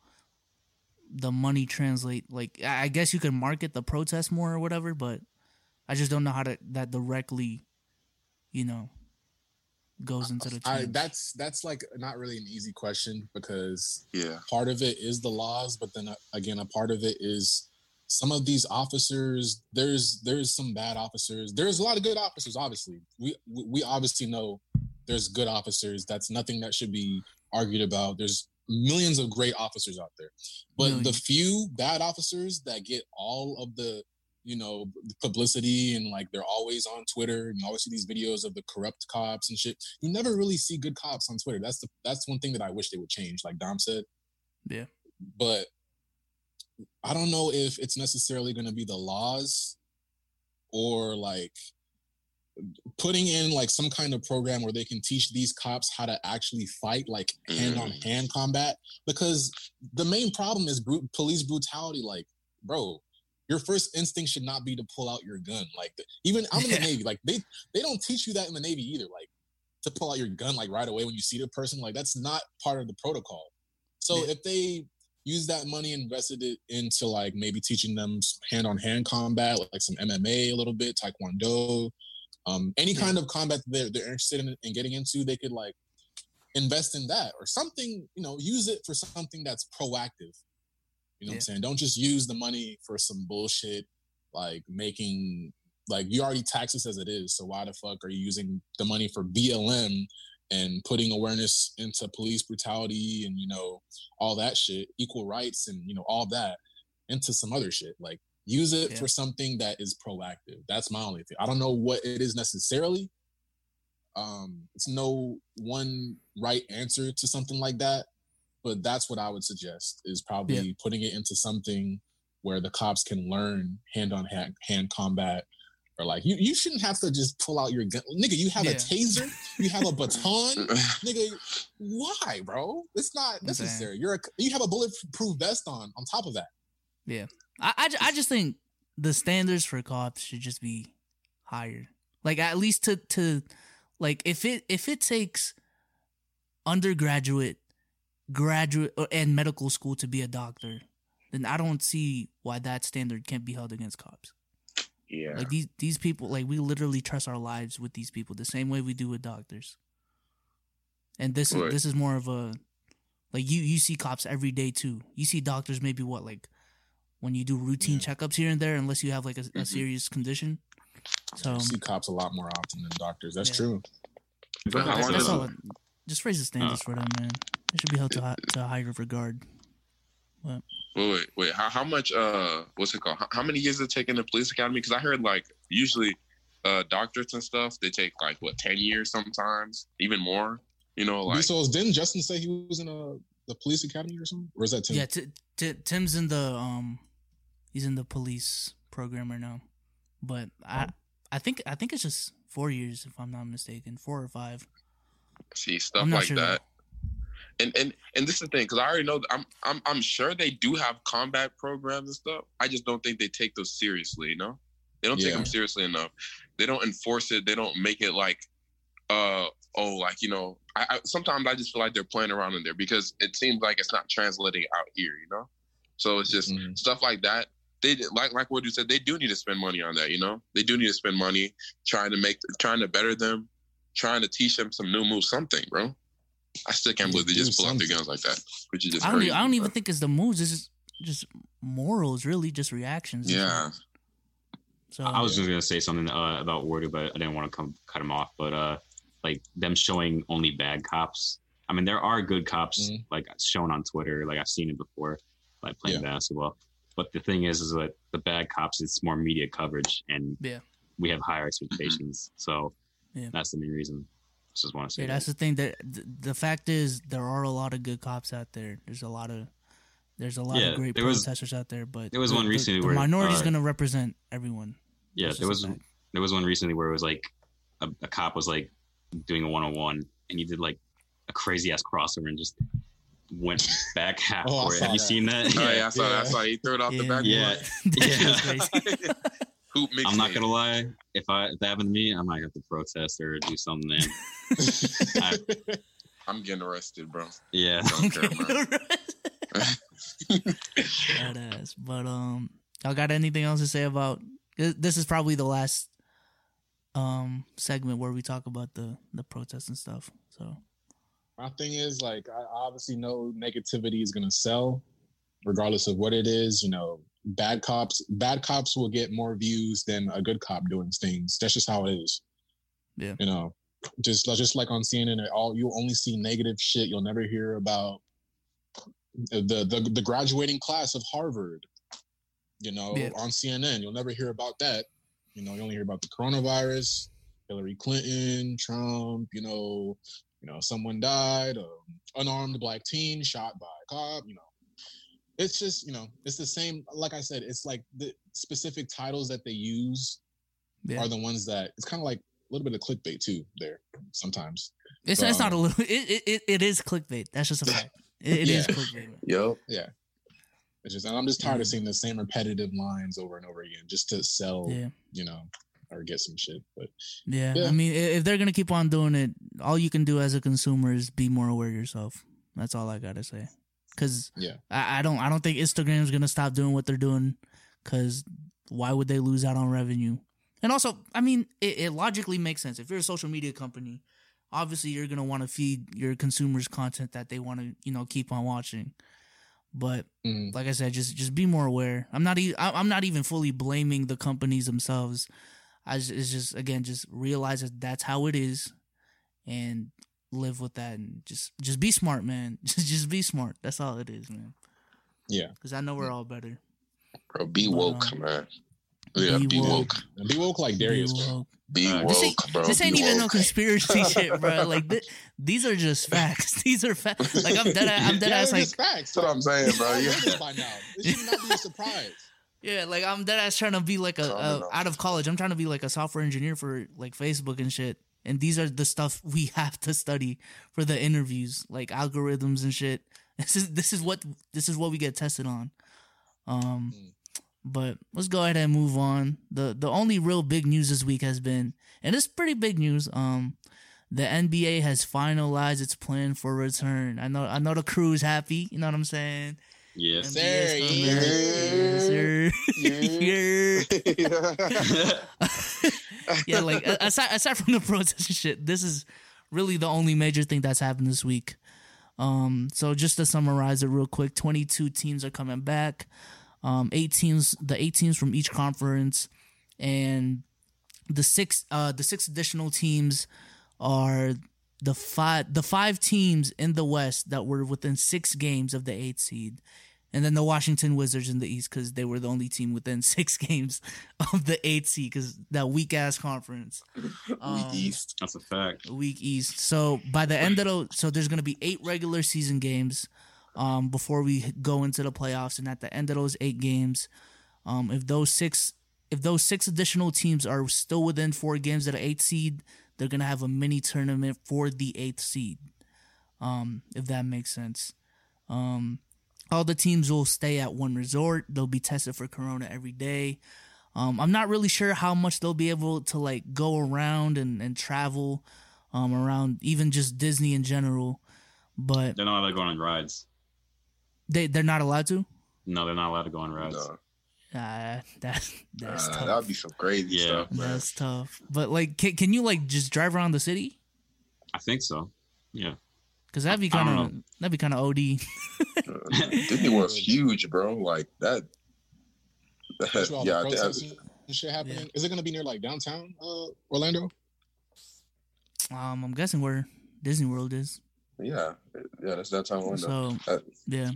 the money translate. Like I I guess you can market the protest more or whatever, but I just don't know how to, that directly, you know, goes into the I, change. that's that's like not really an easy question because yeah, part of it is the laws, but then uh, again, a part of it is some of these officers. There's there's some bad officers. There's a lot of good officers. Obviously, we we we obviously know there's good officers. That's nothing that should be argued about. There's millions of great officers out there, but the Millions. few bad officers that get all of the you know publicity and like they're always on Twitter and you always see these videos of the corrupt cops and shit. You never really see good cops on Twitter. That's the that's one thing that I wish they would change. Like Dom said. Yeah. But I don't know if it's necessarily going to be the laws or like putting in like some kind of program where they can teach these cops how to actually fight like hand on hand combat, because the main problem is brute, police brutality. Like, bro, your first instinct should not be to pull out your gun. Like even I'm in the Yeah. Navy, like they they don't teach you that in the Navy either. Like to pull out your gun like right away when you see the person, like that's not part of the protocol. So Yeah. if they use that money and invested it into like maybe teaching them hand on hand combat, like some M M A a little bit, Taekwondo, um, any Yeah. kind of combat that they're, they're interested in, in getting into, they could like invest in that or something, you know, use it for something that's proactive. You know what I'm Yeah. saying? Don't just use the money for some bullshit, like making, like you already tax us as it is. So why the fuck are you using the money for B L M and putting awareness into police brutality and, you know, all that shit, equal rights and, you know, all that into some other shit? Like Use it Yeah. for something that is proactive. That's my only thing. I don't know what it is necessarily. Um, it's no one right answer to something like that, but that's what I would suggest is probably Yeah. putting it into something where the cops can learn hand-on hand, hand combat. Or like you, you shouldn't have to just pull out your gun, nigga. You have Yeah. a taser, you have a baton, nigga. Why, bro? It's not necessary. You're a, you have a bulletproof vest on. On top of that, Yeah, I, I, ju- I just think the standards for cops should just be higher. Like at least to to like if it if it takes undergraduate, graduate, or, and medical school to be a doctor, then I don't see why that standard can't be held against cops. Yeah. Like these these people, like we literally trust our lives with these people the same way we do with doctors. And this Right. is this is more of a like you you see cops every day too. You see doctors maybe what like when you do routine Yeah. checkups here and there, unless you have like a, a Mhm. serious condition. So you see cops a lot more often than doctors. That's Yeah. true. I That's- wanted that's to- all. Just raise the standards for them, man. They should be held to hi- to a higher regard. Wait, wait, wait. How, how much? Uh, what's it called? How, how many years did it take in the police academy? Because I heard like usually, uh, doctorates and stuff they take like what ten years sometimes, even more. You know, like So didn't Justin say he was in a the police academy or something? Or is that Tim? Yeah, t- t- Tim's in the um, he's in the police program right now, but I I think I think it's just four years if I'm not mistaken, four or five. see stuff I'm not like sure. that. And and and this is the thing, because I already know that I'm I'm I'm sure they do have combat programs and stuff. I just don't think they take those seriously. You know, they don't take Yeah. them seriously enough. They don't enforce it. They don't make it like, uh, oh, like you know. I, I sometimes I just feel like they're playing around in there because it seems like it's not translating out here. You know, so it's just Mhm. stuff like that. They like like what you said. They do need to spend money on that. You know, they do need to spend money trying to make trying to better them, trying to teach them some new moves, something, bro. I still can't believe they Do just pull out their something. guns like that, which is just I don't crazy. e- I don't even bro. think it's the moves. It's just just morals, really, just reactions. and Yeah, shit. So I was just gonna say something uh, about Wardu, but I didn't want to come cut him off. But uh, like them showing only bad cops. I mean, there are good cops, Mhm. like shown on Twitter. Like I've seen it before, like playing Yeah. basketball. But the thing is, is that the bad cops, it's more media coverage, and Yeah. we have higher expectations. So Yeah. that's the main reason. Just want to say yeah, that. that's the thing. That the, the fact is, there are a lot of good cops out there. There's a lot of there's a lot Yeah, of great there was- protesters out there, but there was the, one the- recently the where, minority is uh, going to represent everyone. Yeah, That's there just was a fact. there was one recently where it was like a, a cop was like doing a one on one, and he did like a crazy ass crossover and just went back half Oh, I court. saw Have you that. seen that? oh yeah, I saw that. I Yeah. saw he threw it off the Yeah. back. Yeah. That shit Yeah. was crazy. Hoop mixtape. I'm not gonna lie. If I if that happened to me, I might have to protest or do something. Then. I- I'm getting arrested, bro. Yeah. Don't care, man. Badass. But um, y'all got anything else to say about? This is probably the last um segment where we talk about the the protests and stuff. So My thing is, like, I obviously know negativity is gonna sell, regardless of what it is. You know, bad cops, bad cops will get more views than a good cop doing things. That's just how it is. Yeah. You know, just just like on C N N, all you only see negative shit. You'll never hear about the the the graduating class of Harvard. You know, Yeah. on C N N, you'll never hear about that. You know, you only hear about the coronavirus, Hillary Clinton, Trump. You know, you know, someone died, um, unarmed black teen shot by a cop. You know, it's just, you know, it's the same. Like I said, it's like the specific titles that they use yeah, are the ones that it's kind of like a little bit of clickbait too. There sometimes. it's it's not a um, little. It it it, it is clickbait. That's just a fact. It, it is Yeah. clickbait. Yo, It's just, and I'm just tired Yeah. of seeing the same repetitive lines over and over again, just to sell, Yeah. you know, or get some shit. But Yeah, Yeah. I mean, i- if they're gonna keep on doing it, all you can do as a consumer is be more aware yourself. That's all I gotta say. Cause Yeah. I, I don't, I don't think Instagram's gonna stop doing what they're doing. Cause why would they lose out on revenue? And also, I mean, it, it logically makes sense. If you're a social media company, obviously you're gonna want to feed your consumers content that they want to, you know, keep on watching. But mm, like I said, just just be more aware. I'm not e- I- I'm not even fully blaming the companies themselves. I just, it's just again just realize that that's how it is, and live with that, and just just be smart, man. Just just be smart. That's all it is, man. yeah, Because I know we're all better. Bro, be But, woke, um, man. Yeah, be be woke. woke. And be woke like Darius, Be bro. woke. Be Uh, woke, This ain't, bro. this ain't be even no woke. conspiracy shit, bro. Like th- these are just facts. These are facts. Like I'm dead. I'm dead Yeah, ass. they're Like just facts. That's what I'm saying, bro. I know Yeah. this by now. It should not be a surprise. yeah, like I'm dead ass trying to be like a, Common a knowledge. out of college. I'm trying to be like a software engineer for like Facebook and shit. And these are the stuff we have to study for the interviews, like algorithms and shit. This is this is what this is what we get tested on. Um, Mm. but let's go ahead and move on. the The only real big news this week has been, and it's pretty big news. Um, the N B A has finalized its plan for return. I know I know the crew's happy. You know what I'm saying? Yeah. N B A's Sir, coming yeah. back. Yes, sir. Yeah. Yeah, like a- aside aside from the protest and shit, this is really the only major thing that's happened this week. Um, so just to summarize it real quick, twenty-two teams are coming back. Um, eight teams, the eight teams from each conference, and the six, uh, the six additional teams are the five, the five teams in the West that were within six games of the eighth seed. And then the Washington Wizards in the East, because they were the only team within six games of the eighth seed, because that weak ass conference. Um, Week East. That's a fact. Week East. So by the end of the, so there's gonna be eight regular season games, um, before we go into the playoffs, and at the end of those eight games, um, if those six, if those six additional teams are still within four games of the eighth seed, they're gonna have a mini tournament for the eighth seed. Um, if that makes sense. Um. All the teams will stay at one resort. They'll be tested for corona every day. Um, I'm not really sure how much they'll be able to like go around and, and travel um, around even just Disney in general. But They're not allowed to go on rides. they, they're not allowed to? No, they're not allowed to go on rides. No. Uh, that, that's Uh, tough. that would be some crazy Yeah. stuff, man. That's tough. But like, can, can you like just drive around the city? I think so. Yeah. Because that'd be I don't kind of know. that'd be kind of O D. Uh, Disney World's huge, bro. Like that. That's where all yeah, the I think protests that's- and shit happening. Yeah. Is it gonna be near like downtown uh, Orlando? Um, I'm guessing where Disney World is. yeah, yeah. That's that time window. So yeah.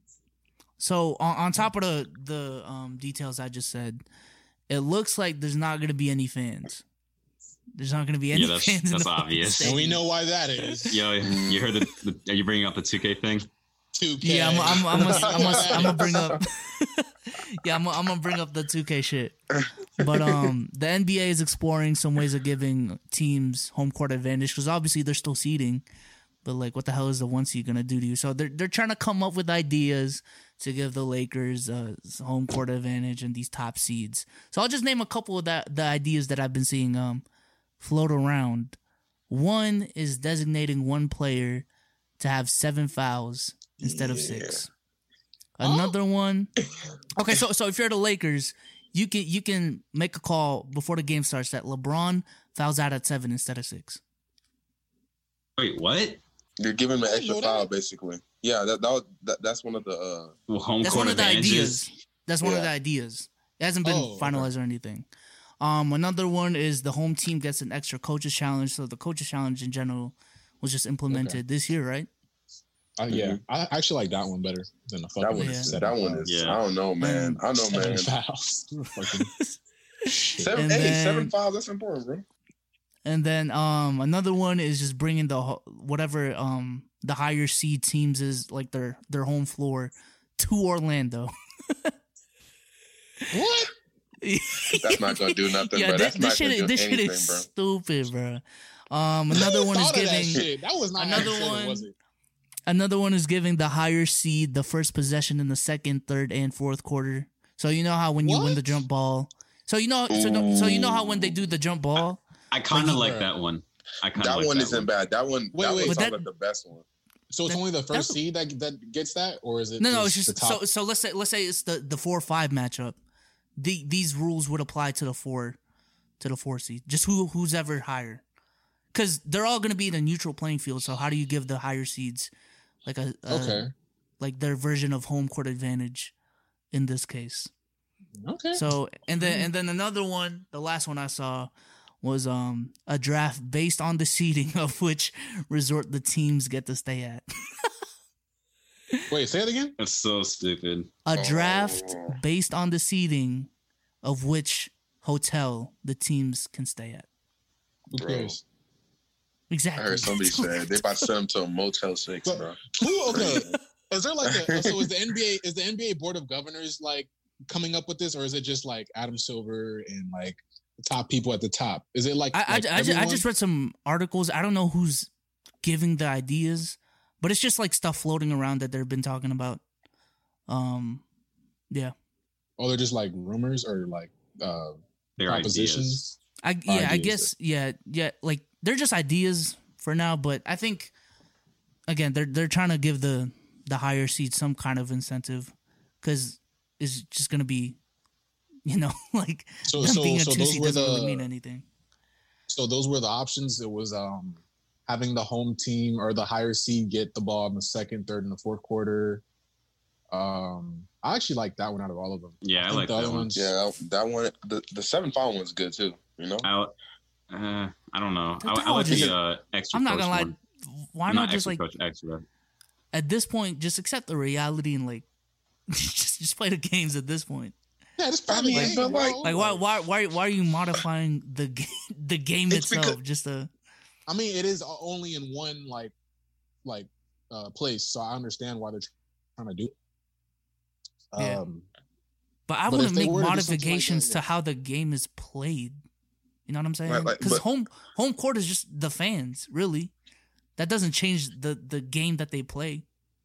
So on, on top of the the um, details I just said, it looks like there's not going to be any fans. There's not going to be any Yeah, that's- fans. in that's the fucking obvious. And we stadium. know why that is. Yo, you heard the, the? Are you bringing up the two K thing? two K. Yeah, I'm I'm I'm gonna I'm gonna I'm gonna bring up. yeah, I'm I'm gonna bring up the two K shit. But um, the N B A is exploring some ways of giving teams home court advantage because obviously they're still seeding. But like, what the hell is the one seed gonna do to you? So they're they're trying to come up with ideas to give the Lakers uh, home court advantage and these top seeds. So I'll just name a couple of that the ideas that I've been seeing um float around. One is designating one player to have seven fouls instead of Yeah. six. Another one. Okay, so so if you're the Lakers, you can you can make a call before the game starts that LeBron fouls out at seven instead of six. Wait, what? You're giving him an I extra know that. foul, basically. Yeah, that, that, was, that that's one of the. Uh, Well, home That's court one of the advantages. ideas. That's one of Yeah. the ideas. It hasn't been Oh, okay. finalized or anything. Um, another one is the home team gets an extra coaches challenge. So the coaches challenge in general was just implemented this year, right? Uh, yeah, I actually like that one better than the fucking that one Yeah. is. seven That one fouls. is. Yeah. I don't know, man. I know, Seven man. fouls. Fucking shit. Seven, And hey, then- seven fouls. That's important, bro. And then um, another one is just bringing the ho- whatever um the higher seed teams is like their their home floor to Orlando. What? That's not gonna do nothing, yeah, bro. this, That's this not shit, gonna do this shit anything, is bro. stupid, bro. Um, another one is Thought of that giving shit. That was not another accident, one- was it? another one is giving the higher seed the first possession in the second, third, and fourth quarter. So you know how when you win What? the jump ball. So you know, so, no, so you know how when they do the jump ball. I kind of Like, like that one. I kind of That like one that isn't one. bad. That one. Wait, that wait. one But sounds that- like the best one. So it's That- only the that's- first seed that that gets that, or is it? No, no, it's the just top? so so. Let's say let's say it's the the four or five matchup. The, these rules would apply to the four, to the four seed. Just who who's ever higher, because they're all going to be in a neutral playing field. So how do you give the higher seeds like a, a Okay. like their version of home court advantage in this case? Okay. So and then and then another one, the last one I saw was um a draft based on the seeding of which resort the teams get to stay at. Wait, say it again. That's so stupid. A draft Oh. based on the seeding of which hotel the teams can stay at. Who Bro. cares? Exactly. I heard somebody said they about to send him to a Motel Six, But- bro. Who? Okay. Is there like a so is the N B A is the N B A Board of Governors like coming up with this, or is it just like Adam Silver and like the top people at the top? Is it like I, I, like I, ju- I everyone? just read some articles. I don't know who's giving the ideas, but it's just like stuff floating around that they've been talking about. Um, yeah, Oh, they're just like rumors or like uh Their ideas. propositions. I yeah, I Ideas. guess yeah, yeah. Like they're just ideas for now, but I think again they're they're trying to give the the higher seed some kind of incentive because it's just gonna be, you know, like So them so being a so two those seed were doesn't really mean the anything. so those were the options. It was um having the home team or the higher seed get the ball in the second, third, and the fourth quarter. Um, I actually like that one out of all of them. Yeah, I think like the that other one. ones- Yeah, that one. The the seven final one's good too. You know. I, uh, I don't know. They're I, I all like just- the uh, extra. I'm not coach gonna lie. one. Why Not not just extra like coach extra. at this point just accept the reality and like just just play the games at this point. Yeah, just I play the mean, game, but, bro. like- Like why why why why are you modifying the game, the game It's itself because- just to I mean, it is only in one like like uh place, so I understand why they're trying to do it. Yeah. Um, But I But want if to they make were to do something like modifications that, to yeah. how the game is played. You know what I'm saying? Right, like, Because but- home home court is just the fans, really. That doesn't change the the game that they play.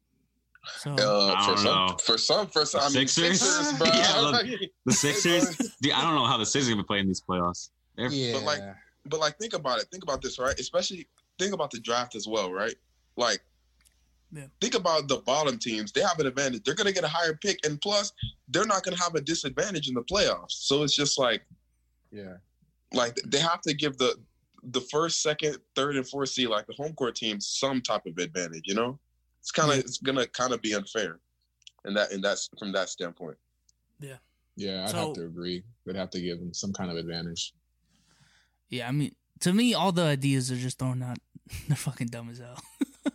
So Uh, I for don't some, know. for some, for some, I mean, Sixers? Sixers, bro. Yeah, look, The Sixers, dude, I don't know how the Sixers are gonna play in these playoffs. They're, yeah, But, like, But like, think about it. Think about this, right? Especially think about the draft as well, right? Like, Yeah. think about the bottom teams. They have an advantage. They're gonna get a higher pick, and plus, they're not gonna have a disadvantage in the playoffs. So it's just like, yeah. like they have to give the the first, second, third, and fourth seed, like the home court teams, some type of advantage. You know, it's kind of Yeah. it's gonna kind of be unfair, and that and that's from that standpoint. Yeah, I'd So- have to agree. They'd have to give them some kind of advantage. yeah, I mean, to me, all the ideas are just thrown out. They're fucking dumb as hell.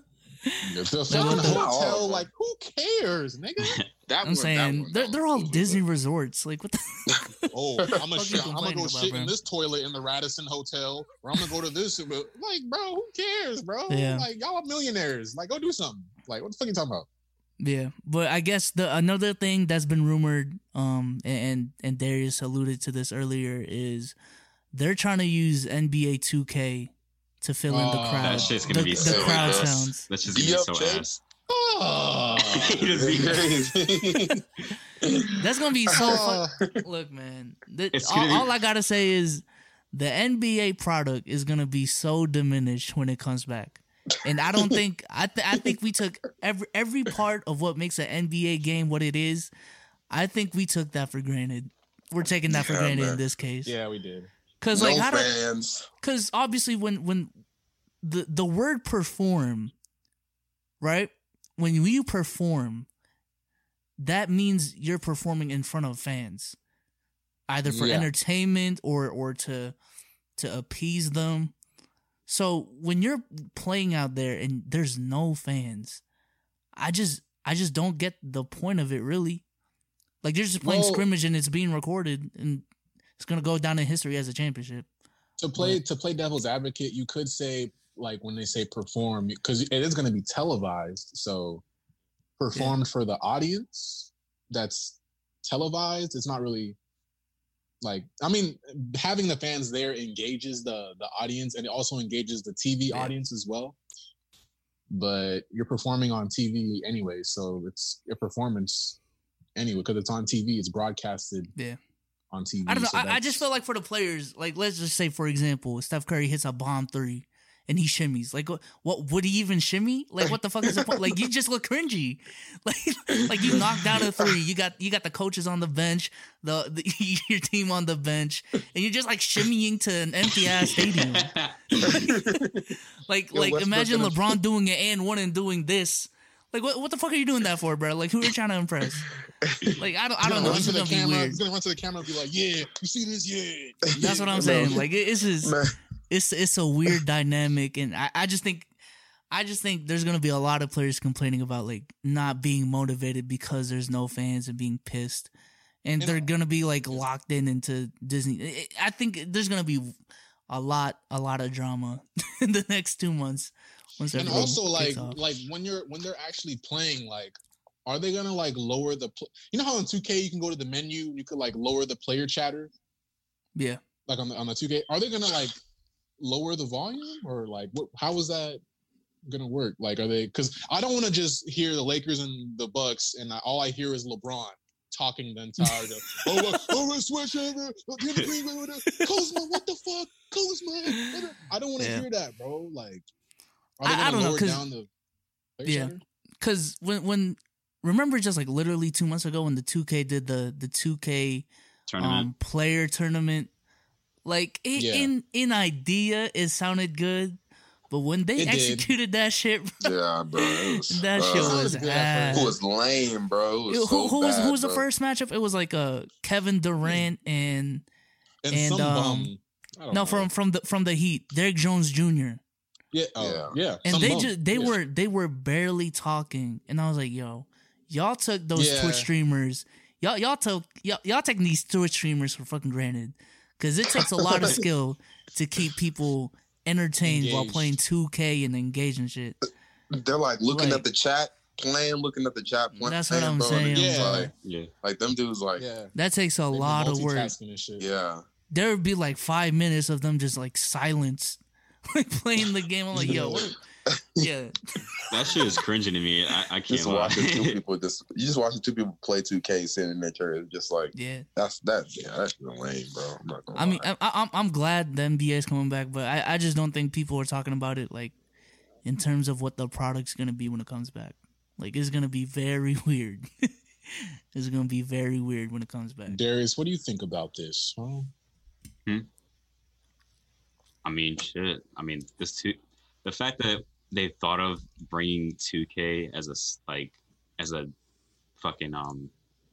If they're Like, selling what a the- hotel, like who cares, nigga? That I'm one- that saying one, they're that they're one all was good, Disney but- resorts. Like what? The Oh, I'm gonna Fuck shit, you I'm gonna go complaining about, shit bro? in this toilet in the Radisson Hotel, or I'm gonna go to this. But like, bro, who cares, bro? Yeah. Like, y'all are millionaires. Like, go do something. Like, what the fuck you talking about? Yeah, but I guess the another thing that's been rumored, um, and and Darius alluded to this earlier, is they're trying to use N B A two K to fill in the Oh, crowd. that shit's the, gonna be the so crowd ass. sounds. That's just Be gonna be up, so Chase. ass. Oh, He just be- That's gonna be so Uh, fun. Look, man, the, It's all, gonna be- all I gotta say is the N B A product is gonna be so diminished when it comes back, and I don't think I th- I think we took every every part of what makes an N B A game what it is. I think we took that for granted. We're taking that for Yeah, granted in man. this case. yeah, we did. Cause no like how do fans. because obviously when when the the word perform, right? When you perform, that means you're performing in front of fans, either for Yeah. entertainment or or to to appease them. So when you're playing out there and there's no fans, I just I just don't get the point of it really. Like you're just playing Well- scrimmage and it's being recorded and it's gonna go down in history as a championship. To play to play devil's advocate, you could say like when they say perform, because it is going to be televised. So performed for the audience that's televised. It's not really like I mean, having the fans there engages the the audience and it also engages the T V Yeah. audience as well. But you're performing on T V anyway, so it's a performance anyway because it's on T V. It's broadcasted Yeah. on T V. I don't know. so I, I that's- just feel like for the players, like let's just say for example, Steph Curry hits a bomb three and he shimmies. Like what? What would he even shimmy? Like what the fuck is the point? Like you just look cringy. Like like you knocked down a three. You got you got the coaches on the bench, the, the your team on the bench, and you're just like shimmying to an empty ass stadium. Like Yo, like Westbrook imagine gonna- LeBron doing an and one and doing this. Like what what the fuck are you doing that for, bro? Like who are you trying to impress? Like I don't I He's don't gonna know. run It's to just the gonna be camera. weird. He's gonna run to the camera and be like, "Yeah, you see this? Yeah." That's what I'm saying. Like it- it's just Man. it's it's a weird dynamic, and I, I just think I just think there's gonna be a lot of players complaining about like not being motivated because there's no fans and being pissed, and You they're know- gonna be like locked in into Disney. I- I think there's gonna be a lot, a lot of drama in the next two months. Once And everything also, like, kicks off. like when you're when they're actually playing, like, are they gonna like lower the? Pl- you know how in two K you can go to the menu, you could like lower the player chatter, yeah, like on the on the two K. Are they gonna like lower the volume or like what? How is that gonna work? Like, are they? Because I don't want to just hear the Lakers and the Bucks, and I, all I hear is LeBron talking the entire day. Oh, uh, oh, we're switching. uh, Kuzma, what the fuck, Kuzma? I don't want to Yeah. hear that, bro. Like, are they I- I gonna don't know, lower 'cause- down the player Yeah. chatter? because when when remember just like literally two months ago when the two K did the the two K Tournament. um player tournament, like it, Yeah. in in idea it sounded good, but when they It did. executed that shit, Yeah, bro. It was, that uh, shit It was was good at ass. It was lame, bro. It was who so who was bad, who was the bro. first matchup? It was like uh Kevin Durant and And, And, some um, bum. I don't no know. from from the from the Heat, Derrick Jones Junior yeah, oh, yeah, And some they bum. just they Yeah. were they were barely talking, and I was like, yo, y'all took those Yeah. Twitch streamers, y'all y'all took y'all, y'all taking these Twitch streamers for fucking granted, because it takes a lot of skill to keep people entertained while Engaged. playing two K and engaged and shit. They're like looking Like- at the chat, playing, looking at the chat, playing. That's what I'm bro, and saying. it's just Yeah. Like, Yeah. like them dudes, like, yeah. Yeah, That takes a They be lot of work. multitasking and shit. There would be like five minutes of them just like silence, like playing the game. I'm like, yo, what? Yeah, That shit is cringing to me. I, I can't Just lie. watching two people, just you just watching two people play two K sitting in their chair, it's just like yeah. that's that. Yeah, that's lame, bro. I'm not gonna I mean, lie. I, I, I'm I'm glad the N B A is coming back, but I, I just don't think people are talking about it like in terms of what the product's gonna be when it comes back. Like it's gonna be very weird. It's gonna be very weird when it comes back. Darius, what do you think about this? Huh? I mean, shit. I mean, this two, the fact that they thought of bringing two K as a s- like as a fucking um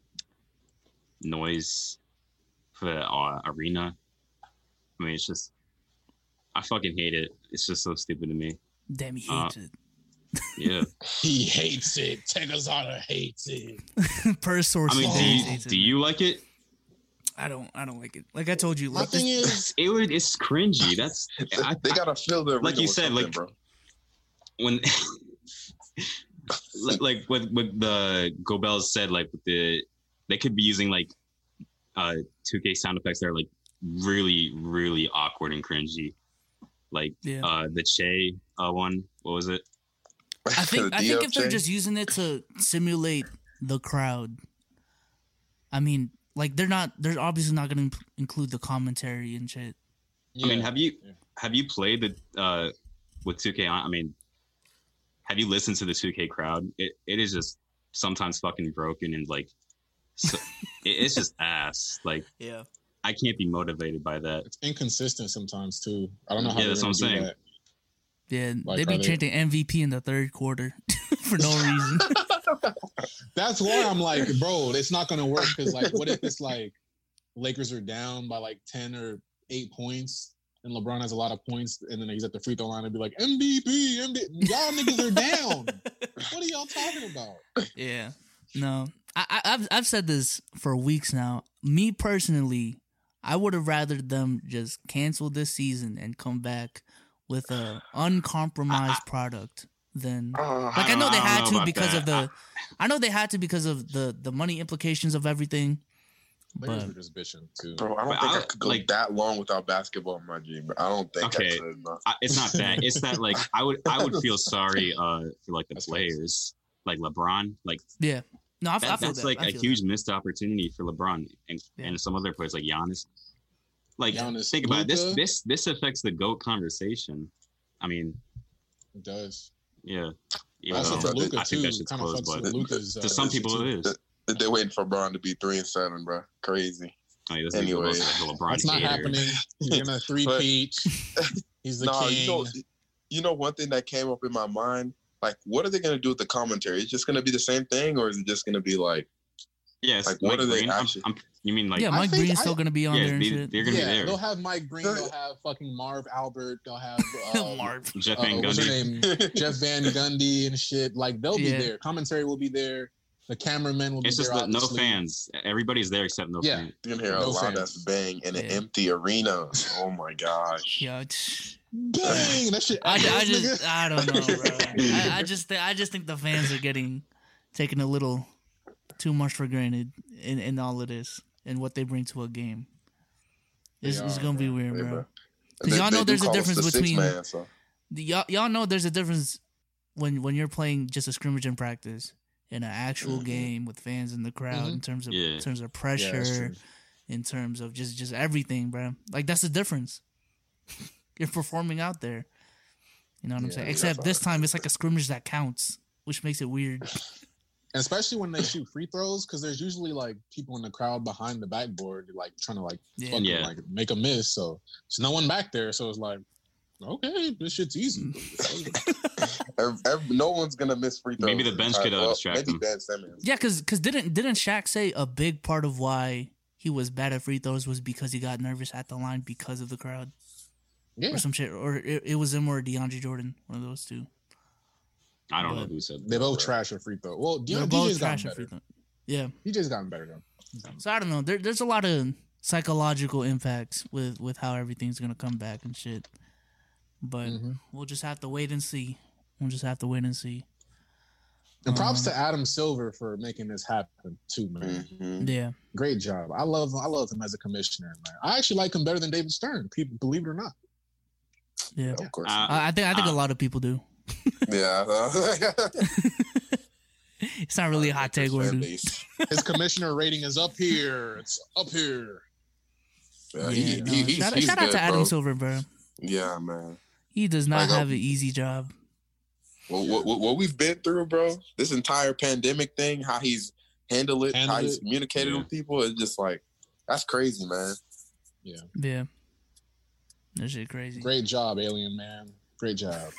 noise for the uh, arena. I mean, it's just I fucking hate it. It's just so stupid to me. Damn, he Uh, hates it. Yeah. He hates it. Tegazada hates it. Per source, I mean, do Darius you, hates it. do you like it? I don't. I don't like it. Like I told you, My like this, thing is, It would. It's cringy. That's I, they gotta fill the arena like you with said, something, like- bro. when like, like what what the Gobels said, like with the they could be using like uh two K sound effects that are like really really awkward and cringy, like yeah. uh the Che uh one. What was it? I think. The I think if they're D L J. just using it to simulate the crowd, I mean, like they're not. They're obviously not going to include the commentary and shit. yeah. I mean, have you Yeah. have you played the uh with two K on? I mean, have you listened to the two K crowd? It it is just sometimes fucking broken and like so, it, it's just ass. Like Yeah. I can't be motivated by that. It's inconsistent sometimes too. I don't know how Yeah, they're that's gonna what I'm do saying. that. Yeah, Like, they are be they- chanting M V P in the third quarter for no reason. That's why I'm like, bro, it's not gonna work because like, what if it's like Lakers are down by like ten or eight points, and LeBron has a lot of points, and then he's at the free throw line and be like, M V P, M V P, y'all niggas are down. What are y'all talking about? Yeah, no, I, I, I've I've said this for weeks now. Me personally, I would have rather them just cancel this season and come back with a uncompromised product than Uh, like I know don't- they I don't had know to about because that. of the I know they had to because of the the money implications of everything. Lakers But were just bitching too. bro, I don't But think I, I- could go like- that long without basketball in my dream. I don't think Okay. I could. No. I, it's not that. It's that like I would I would feel sorry uh for like the That's players like LeBron. Like yeah, no, I, I that, feel that's that. like I a feel huge missed opportunity for LeBron and, Yeah. and some other players like Giannis. Like Giannis, think about it. This Luka. this this affects the GOAT conversation. I mean, It does. yeah. Even Also though for I think- Luca I think too. that shit's Kind of close, fucks but with Luca's. to some people it is. They're waiting for Braun to be three and seven, bro. Crazy. I mean, this Anyway. is like a LeBron That's not hater. happening. He's gonna three peat. He's the Nah, king. you know, you know, one thing that came up in my mind, like, what are they gonna do with the commentary? Is it just gonna be the same thing, or is it just gonna be like, Yes, Like, what like are they Rain- I'm- actually- I'm, You mean like yeah, I Mike think Breen's I- still gonna be on yeah, there and they, shit. they're gonna yeah, be there. they'll have Mike Green. They'll have fucking Marv Albert. They'll have uh, Marv. Jeff uh, Van what's her Gundy. name? Jeff Van Gundy and shit. Like they'll Yeah. be there. Commentary will be there. The cameramen will be It's just there. that no obviously. fans. Everybody's there except no Yeah. fans. You can hear a No loud fans. ass bang in an Yeah. empty arena. Oh my gosh. Yeah, it's- Dang, that shit. I, I echoes, just nigga. I don't know, bro. I, I just think I just think the fans are getting taken a little too much for granted in, in all of this and what they bring to a game. It's, They it's are, gonna be bro. weird, Hey, bro. bro. 'Cause They- y'all know they do there's a call us difference the six between- man, so. Y'all y'all know there's a difference when when you're playing just a scrimmage in practice in an actual Mhm. game with fans in the crowd Mhm. in terms of Yeah. in terms of Yeah, that's pressure, true. in terms of just just everything, bro. Like that's the difference. You're performing out there. You know what I'm Yeah, saying? yeah, Except that's this all right. time it's like a scrimmage that counts, which makes it weird. And especially when they shoot free throws, because there's usually like people in the crowd behind the backboard, like trying to like Yeah. fucking Yeah. like make a miss. So there's no one back there. So it's like, okay, this shit's easy. Ev- ev- no one's gonna miss free throws. Maybe the bench could, uh, Well, distract maybe them. Ben Simmons. Yeah, cause, cause didn't didn't Shaq say a big part of why he was bad at free throws was because he got nervous at the line because of the crowd Yeah, or some shit, or it, it was him or DeAndre Jordan, one of those two. I don't But- know who said they that, both bro. trash at free throw. Well, They're D- both DJ's gotten trash at free better. throw. Yeah, D J's gotten better though. so I don't know. There, there's a lot of psychological impacts with with how everything's gonna come back and shit. But Mhm. we'll just have to wait and see. We'll just have to wait and see. And props Um, to Adam Silver for making this happen too, man. Mhm. Yeah, Great job. I love I love him as a commissioner, man. I actually like him better than David Stern. People believe it or not. yeah. Of course. Uh, I, I think I think uh, a lot of people do. yeah. It's not really a hot take Fan word. base. His commissioner rating is up here. It's up here. Yeah, Yeah, he, no, he, he's, shout, he's shout out good, to Adam bro. Silver, bro. Yeah, man. He does not Like, uh, have an easy job. What, what, what- what we've been through, bro, this entire pandemic thing, how he's handled it, Handled how he's it. communicated Yeah. with people, it's just like, that's crazy, man. Yeah. Yeah, that shit crazy. Great job, Alien Man. Great job.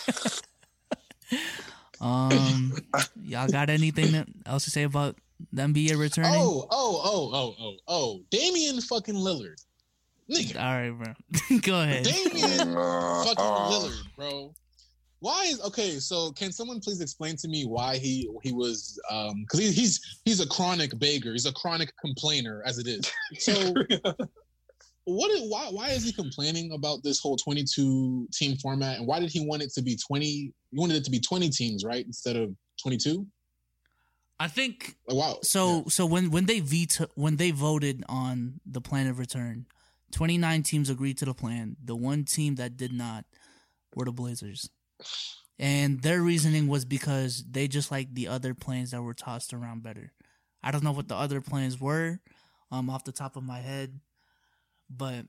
Um, y'all got anything else to say about the N B A returning? Oh, oh, oh, oh, oh, oh. Damian fucking Lillard. Nigga. All right, bro. Go ahead. Damian Uh, fucking uh, Lillard, bro. Why is okay? So, can someone please explain to me why he he was um because he, he's he's a chronic beggar, he's a chronic complainer as it is. So, what? Is, why why is he complaining about this whole twenty-two team format, and why did he want it to be twenty? He wanted it to be twenty teams, right, instead of twenty-two. I think Like, wow. so. So when when they veto when they voted on the plan of return, twenty-nine teams agreed to the plan. The one team that did not were the Blazers. And their reasoning was because they just like the other plans that were tossed around better. I don't know what the other plans were, um, off the top of my head, but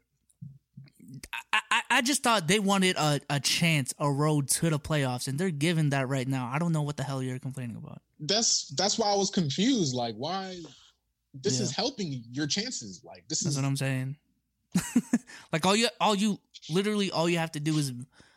I, I, I just thought they wanted a, a chance, a road to the playoffs, and they're given that right now. I don't know what the hell you're complaining about. That's that's why I was confused. Like, why? This Yeah. is helping your chances. Like, this That's is what I'm saying. Like all you, all you, literally all you have to do is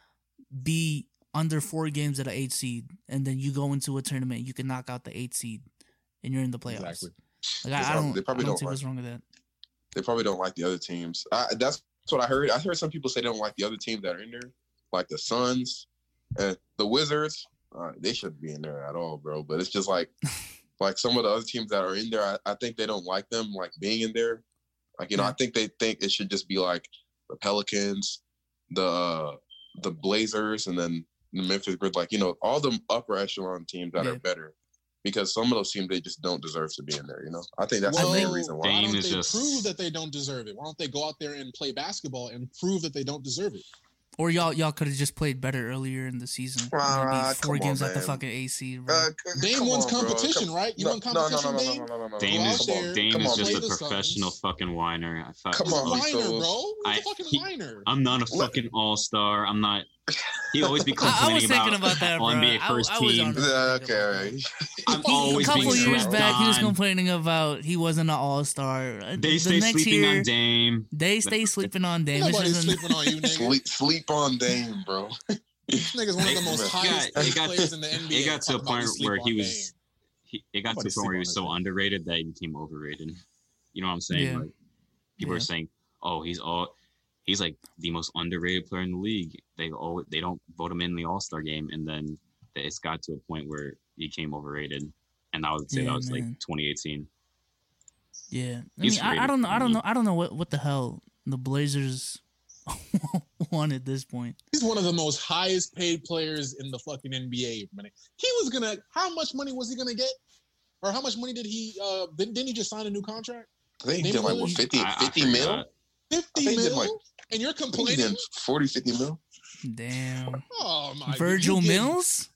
be under four games at an eight seed, and then you go into a tournament. You can knock out the eight seed, and you're in the playoffs. exactly. Like They I, I probably- don't, they I probably don't don't see like- what's wrong with that. They probably don't like the other teams. I, that's what I heard. I heard some people say they don't like the other teams that are in there, like the Suns and the Wizards. Uh, they shouldn't be in there at all, bro. But it's just like, like some of the other teams that are in there. I, I think they don't like them like being in there. Like you know, Yeah. I think they think it should just be like the Pelicans, the uh, the Blazers, and then the Memphis Grizz. Like you know, all the upper echelon teams that Yeah. are better. Because some of those teams they just don't deserve to be in there, you know. I think that's Well, the main reason why why. Dame don't is they just- prove that they don't deserve it? Why don't they go out there and play basketball and prove that they don't deserve it? Or y'all, y'all could have just played better earlier in the season. Ah, Maybe four come on, games at the man. fucking A C. Bro. Uh, c- Dame come wants on, bro. competition, Come- right? You no, want no, no, competition, no, no, Dame? no, no, no, no, Dame no. is out Come on. there, Dame Come is on, just play a the professional Suns. fucking whiner. I fuck, Come He's a on, whiner, so- bro. He's I- a fucking he- whiner. I'm not a Let- fucking all star. I'm not. He always be I, I was complaining thinking about, about that, bro. all N B A I- first I was team. on- Yeah, okay, all right. I'm He- always a couple being years slept back, he was on. complaining about he wasn't an all star. They stay sleeping on Dame. They stay sleeping on Dame. It's Nobody's just an- sleeping on you, nigga. Sleep, sleep on Dame, bro. This nigga's one of the It- most it highest got- paid it got players to- in the N B A. it got to a Talking about point sleep where on he Dame. was- He, it got Nobody to the point where he was sleep so on his underrated that he became overrated. You know what I'm saying? Yeah. Like people Yeah. are saying, "Oh, he's all he's like the most underrated player in the league." They all they don't vote him in the All Star game, and then it's got to a point where he became overrated, and I would say Yeah, that was man. like twenty eighteen. Yeah, I He's mean, I, I rated don't know. for I don't me. know. I don't know what, what the hell the Blazers want at this point. He's one of the most highest paid players in the fucking N B A. Man. He was gonna. How much money was he gonna get? Or how much money did he? Uh, didn't, didn't he just sign a new contract? I think he did like what fifty, I- I fifty forgot. mil. Fifty I think he did mil. like- and you're I think he complaining? did forty, fifty mil. Damn, Oh my! Virgil you give- Mills.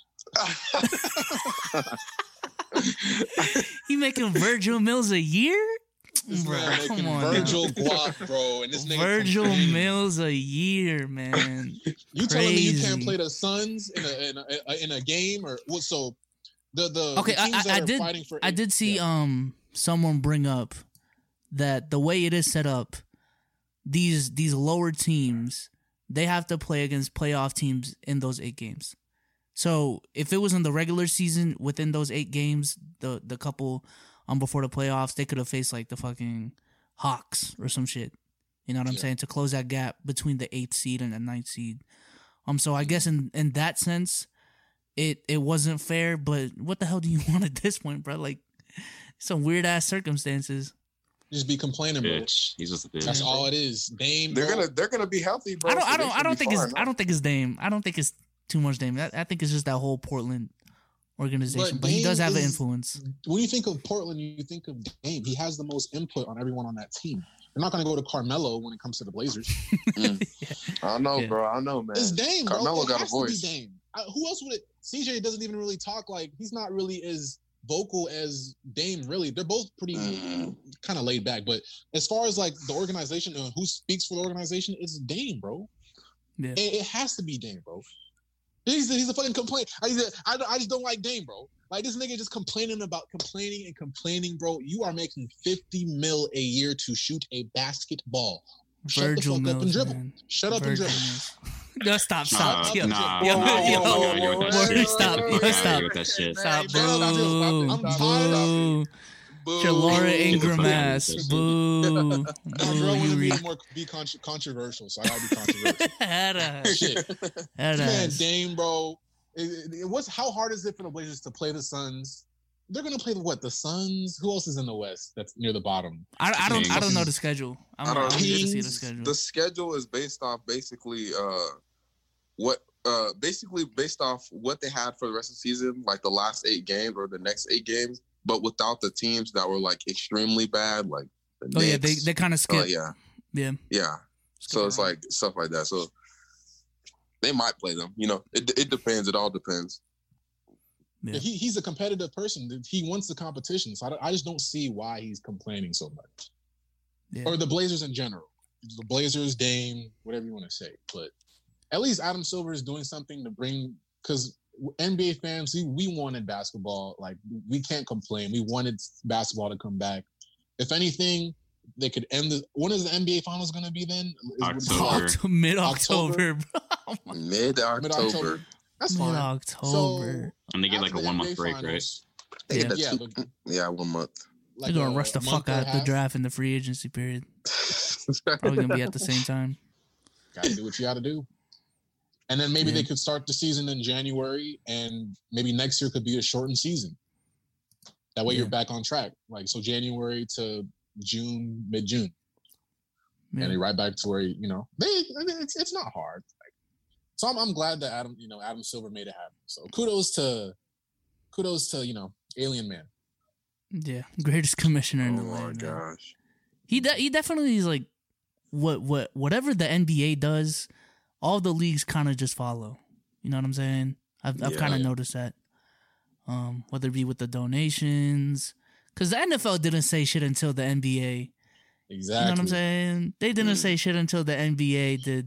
He making Virgil Mills a year? This Bro, man come making on now. Virgil guap, bro, and this nigga Virgil complaining. Mills a year, man. You telling me you can't Crazy. play the Suns in a in a, in a game or what? So the the Okay, the I- teams I- that I are did- fighting for I did see yeah. um someone bring up that the way it is set up, these these lower teams, they have to play against playoff teams in those eight games. So if it was in the regular season within those eight games, the the couple um before the playoffs, they could have faced like the fucking Hawks or some shit. You know what I'm Yeah. saying? To close that gap between the eighth seed and the ninth seed. Um so I guess in, in that sense, it it wasn't fair, but what the hell do you want at this point, bro? Like some weird ass circumstances. Just be complaining, bro. Bitch, he's just a bitch. That's all it is. Dame, They're bro. gonna they're gonna be healthy, bro. I don't so I they don't I should don't be think it's fine, I huh? don't think it's Dame. I don't think it's too much Dame. I, I think it's just that whole Portland organization. But But, he does Dame have an is- influence. When you think of Portland, you think of Dame. He has the most input on everyone on that team. They're not going to go to Carmelo when it comes to the Blazers. I don't know, Yeah. bro. I don't know, man. It's Dame, bro. Carmelo It got a has to be voice. Dame. Uh, who else would it? C J doesn't even really talk like he's not really as vocal as Dame. Really, they're both pretty Mhm. kind of laid back. But as far as like the organization and who speaks for the organization, it's Dame, bro. Yeah. It, it has to be Dame, bro. He's a, he's a fucking complaint. I, I, I just don't like Dame, bro. Like this nigga just complaining about complaining and complaining, bro. You are making fifty mil a year to shoot a basketball. Shut Virgil the fuck up and Mills, dribble. man. Shut up Virgil and dribble. Mills. No, stop, Nah, stop. Yo, nah, yo, nah, yo, fuck outta here with that word, shit. stop, Fuck yo, outta stop. here with that shit. Stop, Shut up, boo, I'm tired. boo. Your Laura Get the Ingram fuck outta here ass, with that shit. boo, Nah, boo, bro, I want you to be reek. more be contr controversial, so I gotta be controversial. Head ass, Shit, head man, ass. Dame, bro. It, it, what's how hard is it for the Blazers to play the Suns? They're gonna play the what? The Suns. Who else is in the West? That's near the bottom. I, I don't I don't Kings. know the schedule. I'm, I I'm don't eager to see the Kings, schedule. The schedule is based off basically uh what uh basically based off what they had for the rest of the season, like the last eight games or the next eight games, but without the teams that were like extremely bad, like the Oh yeah, they Knicks. they kind of Uh, skip. yeah, Yeah. yeah. So it's like stuff like that. So they might play them. You know, it it depends. It all depends. Yeah. He he's a competitive person. He wants the competition. So I, don't- I just don't see why he's complaining so much. Yeah. Or the Blazers in general. The Blazers, Dame, whatever you want to say. But at least Adam Silver is doing something to bring, because N B A fans, we, we wanted basketball. Like, we can't complain. We wanted basketball to come back. If anything, they could end the. When is the N B A Finals going to be then? Is- October. Oct- Mid October, bro. Mid October. Mid-October. That's Mid fine. October. And they get like After a the one N B A month break, right? Finals, Yeah. Yeah, but Yeah, one month. They're like gonna a- rush the a month fuck and a out the half. draft in the free agency period. Probably gonna be at the same time. Gotta do what you gotta do. And then maybe Yeah. they could start the season in January, and maybe next year could be a shortened season. That way Yeah. you're back on track. Like, so January to June, mid June. Yeah. And you're right back to where, you know, they, I mean, it's, it's not hard. Like, so I'm, I'm glad that Adam, you know, Adam Silver made it happen. So kudos to, kudos to, you know, Alien Man. Yeah, greatest commissioner in the Oh my land. man. gosh. He de- he definitely is like what what whatever the N B A does, all the leagues kind of just follow. You know what I'm saying? I've I've Yeah. kind of noticed that. Um, whether it be with the donations, because the N F L didn't say shit until the N B A. Exactly. You know what I'm saying? They didn't Mm. say shit until the N B A did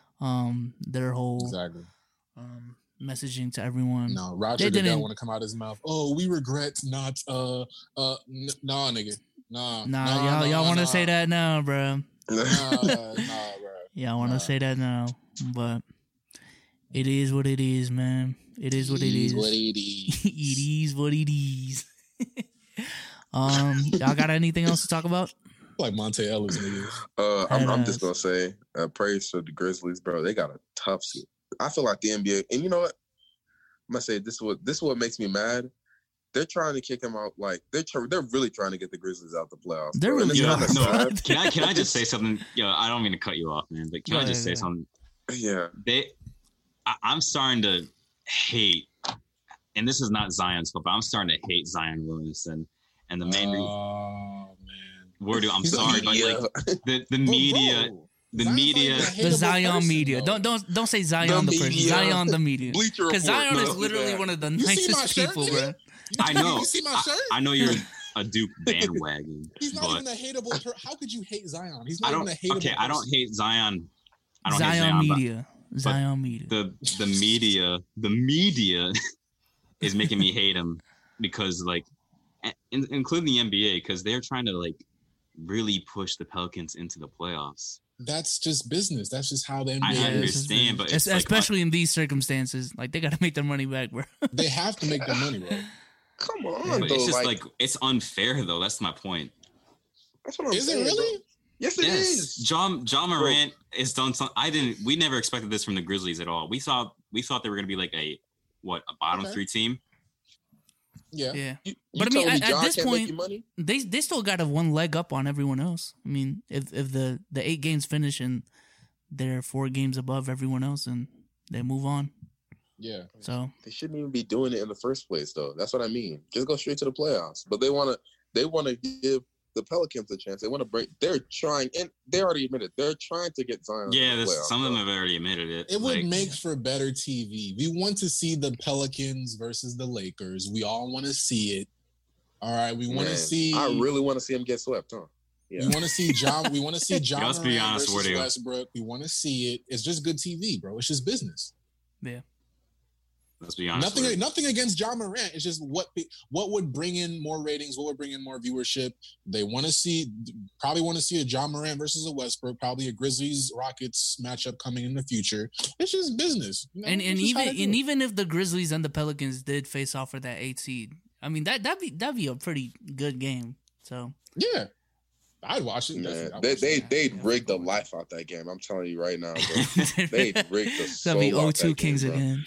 um their whole Exactly. um messaging to everyone. No, Roger They did not didn't- want to come out his mouth. Oh, we regret not. Uh, uh, n- nah, nigga, nah, Nah, nah, y'all nah, y'all want to nah. say that now, bro. Nah, nah, bro. Y'all want to Nah. say that now, but it is what it is, man. It is what it is. What it is. it is what it is. Um, y'all got anything else to talk about? Like Monte Ellis, nigga. Uh, I'm, I'm just Head gonna ass. say, uh, praise to the Grizzlies, bro. They got a tough season. I feel like the N B A, and you know what? I'm gonna say this is what this is what makes me mad. They're trying to kick him out. Like they're tr- they're really trying to get the Grizzlies out the playoffs. They're bro. And really it's Yeah, kinda trying. no. sad. Can I can I just say something? Yo, I don't mean to cut you off, man, but can Go I just ahead, say go something? Yeah, They, I, I'm starting to hate, and this is not Zion's fault, but I'm starting to hate Zion Williamson. And the main reason, Oh man. word, I'm He's sorry, but yeah. like the the But, media, bro, the Zion's media, not even a The hateable Zion person, media. though. Don't don't don't say Zion The the, person. media. Zion the media. Bleacher Because Report, Zion is no. literally Yeah. one of the You see my nicest shirt, people, nigga? bro. I know, You see my I, shirt? I know you're a Duke bandwagon, He's not but even a hateable. Per- How could you hate Zion? He's I not don't. even a hateable. Okay, I don't person. hate Zion. I don't Zion hate Zion, but media. Zion media. the the media, the media is making me hate him because like, in, including the N B A, because they're trying to like really push the Pelicans into the playoffs. That's just business. That's just how the N B A I Yeah, is. it's just understand, been- but it's es- like, especially in these circumstances, like they got to make their money back, bro. They have to make the money, bro. Come on, but though. it's just like, like it's unfair though. That's my point. that's what I'm Is it saying, really? bro. Yes, it Yes, is. John John Morant has done something. I didn't. We never expected this from the Grizzlies at all. We saw we thought they were going to be like a what a bottom Okay. three team. Yeah. Yeah. You, But I you mean, telling at- at John this can't point- make you money? They they still got a one leg up on everyone else. I mean, if if the the eight games finish and they're four games above everyone else, and they move on. Yeah. So They shouldn't even be doing it in the first place, though. That's what I mean. Just go straight to the playoffs. But they want to. They want to give the Pelicans a chance. They want to bring. They're trying, and they already admitted they're trying to get Zion. to Yeah, the this, playoffs, some of them bro. have already admitted it. It would Like, make for better T V. We want to see the Pelicans versus the Lakers. We all want to see it. All right. We want to Man, see. I really want to see him get swept, huh? We Yeah. want to see John. We want to see John Let's be Morant honest, versus Woody. Westbrook. We want to see it. It's just good T V, bro. It's just business. let's be honest. Nothing. with it. Nothing against John Morant. It's just what what would bring in more ratings. What would bring in more viewership. They want to see. Probably want to see a John Morant versus a Westbrook. Probably a Grizzlies Rockets matchup coming in the future. It's just business. You know? and It's and just how even they do and it. even if the Grizzlies and the Pelicans did face off for that eight seed, I mean that that'd be that'd be a pretty good game. So Yeah, I'd watch it. Man, definitely. I'd they watch they it. they'd Yeah, rig the fuck with life out that game. I'm telling you right now, bro. They rigged the soul that'd be out O two that Kings game, bro. again.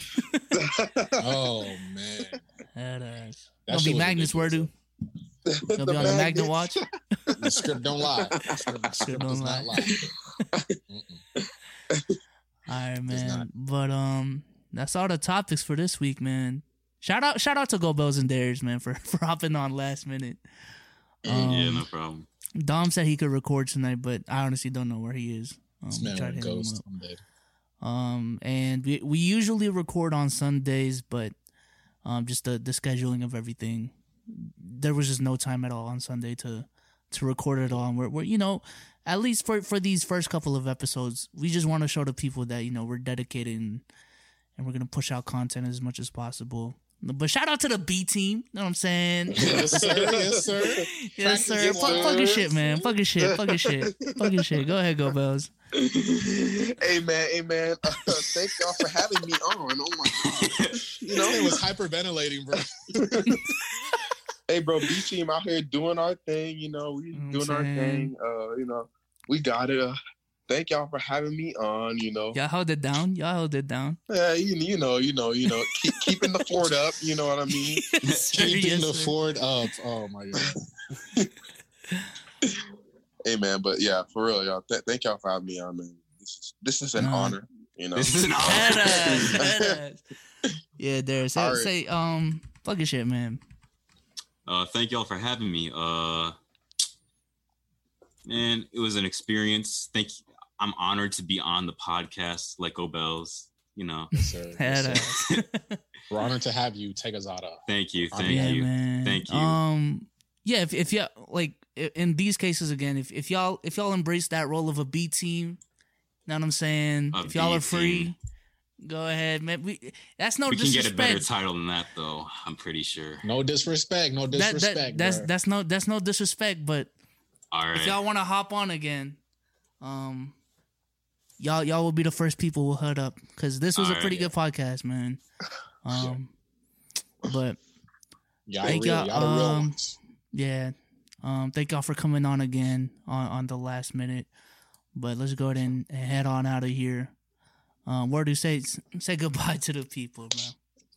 Oh man, That ass. That Gonna shit be was Magnus ridiculous. Wordu. Gonna be on the Magnet watch. The script don't lie. The script, the script don't does not lie. lie. Mm-mm. All right, Does man. not. But um, that's all the topics for this week, man. Shout out, shout out to Go Bells and Dares, man, for for hopping on last minute. Um, yeah, no problem. Dom said he could record tonight, but I honestly don't know where he is. Um, This we man tried went hitting him ghost. up. I'm dead. Um, and we we usually record on Sundays, but um, just the the scheduling of everything, there was just no time at all on Sunday to to record it all. And we're we're you know, at least for for these first couple of episodes, we just want to show the people that you know we're dedicated and and we're gonna push out content as much as possible. But shout out to the B team. You know what I'm saying? Yes, sir. Yes, sir. Yes, sir. Practice Fuck, it, fucking sir. shit, man. Fucking shit. Fucking shit. Fucking shit. Go ahead, Go Bells. Hey man, hey man. Uh, thank y'all for having me on. Oh my god. You know, It was hyperventilating, bro. hey bro, B team out here doing our thing. You know, we You know what doing I'm our saying? thing. Uh, you know, we got it. Uh, thank y'all for having me on. You know, Y'all held it down. Y'all held it down. yeah, you, you know, you know, you know, keep, keeping the fort up. You know what I mean? Yes, sir. Keeping Yes, the sir. Ford up. Oh my god. Hey man, but yeah, for real, y'all. Th- thank y'all for having me on, man. This is this is an Nah. honor. You know, This is an Head honor. ass, head ass. Yeah, there. Say, All right. say, um, fucking shit, man. Uh, thank y'all for having me. Uh, man, it was an experience. Thank you. I'm honored to be on the podcast, like Go Bells. You know, Yes, sir. Head Yes, sir. ass. We're honored to have you. Take us out of. thank you, Oh, thank yeah, you. man. Thank you. Um, yeah, if if y'all like i- in these cases again, if if y'all if y'all embrace that role of a B team, know what I'm saying? A if y'all B are free, team. go ahead, man. We that's no we can get a better disrespect. title than that, though. I'm pretty sure. No disrespect. No That, disrespect. that that's bruh. that's no that's no disrespect, but All right. if y'all want to hop on again, um, y'all y'all will be the first people we'll hut up because this was a Alright. pretty good podcast, man. Um, but Y'all thank real. y'all, Y'all the real um, ones. Yeah. Um, thank y'all for coming on again on, on the last minute. But let's go ahead and head on out of here. Um, where do you say say goodbye to the people, bro?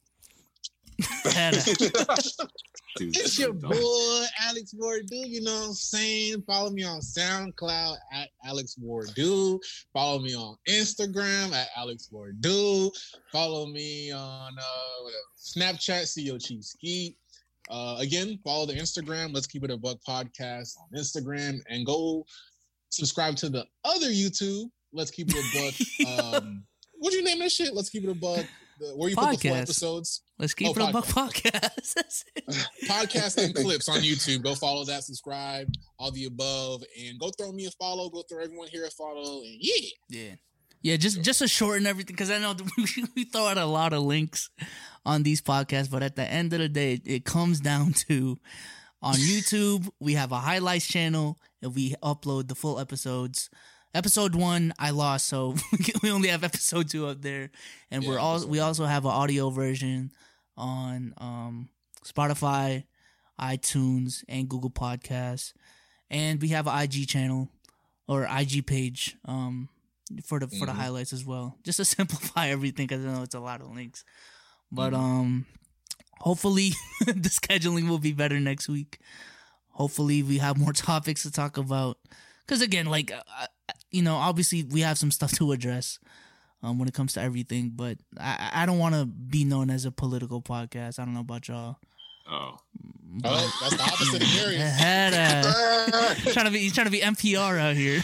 Dude, It's your boy Alex Wardu. You know what I'm saying? Follow me on SoundCloud at Alex Wardu. Follow me on Instagram at Alex Wardu. Follow me on uh, what else? Snapchat, C E O Chief Skeet. Uh, again, follow the Instagram. Let's Keep It a Buck podcast on Instagram, and go subscribe to the other YouTube. Let's Keep It a Buck. Um, what'd you name that shit? Let's Keep It a Buck. The, where you Podcast. put the full episodes? Let's Keep Oh, It a Buck podcast. That's it. Podcast and clips on YouTube. Go follow that, subscribe, all the above, and go throw me a follow. Go throw everyone here a follow, and yeah. Yeah. Yeah, just just to shorten everything, because I know we, we throw out a lot of links on these podcasts, but at the end of the day, it, it comes down to on YouTube, we have a highlights channel, and we upload the full episodes. Episode one, I lost, so we only have episode two up there, and Yeah, we're all episode we one. also have an audio version on um, Spotify, iTunes, and Google Podcasts, and we have an I G channel or I G page um, for the for the Mhm. highlights as well, just to simplify everything, because I know it's a lot of links. But Mhm. um, hopefully the scheduling will be better next week. Hopefully we have more topics to talk about. Because again, like, uh, you know, obviously we have some stuff to address um, when it comes to everything. But I, I don't want to be known as a political podcast. I don't know about y'all. Oh, Oh, that's the opposite of Darius. Had, uh, he's trying to be, he's trying to be N P R out here.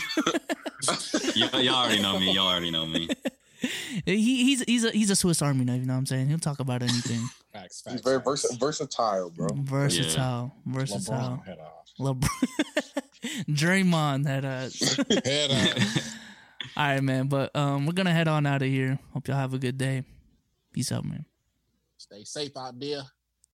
y'all, y'all already know me. Y'all already know me. he he's he's a he's a Swiss Army knife. You know what I'm saying? He'll talk about anything. Facts, He's facts, very facts. vers- versatile, bro. Versatile, versatile. LeBron head off. LeBron, Draymond had uh Head off. All right, man. But um, we're gonna head on out of here. Hope y'all have a good day. Peace out, man. Stay safe out there.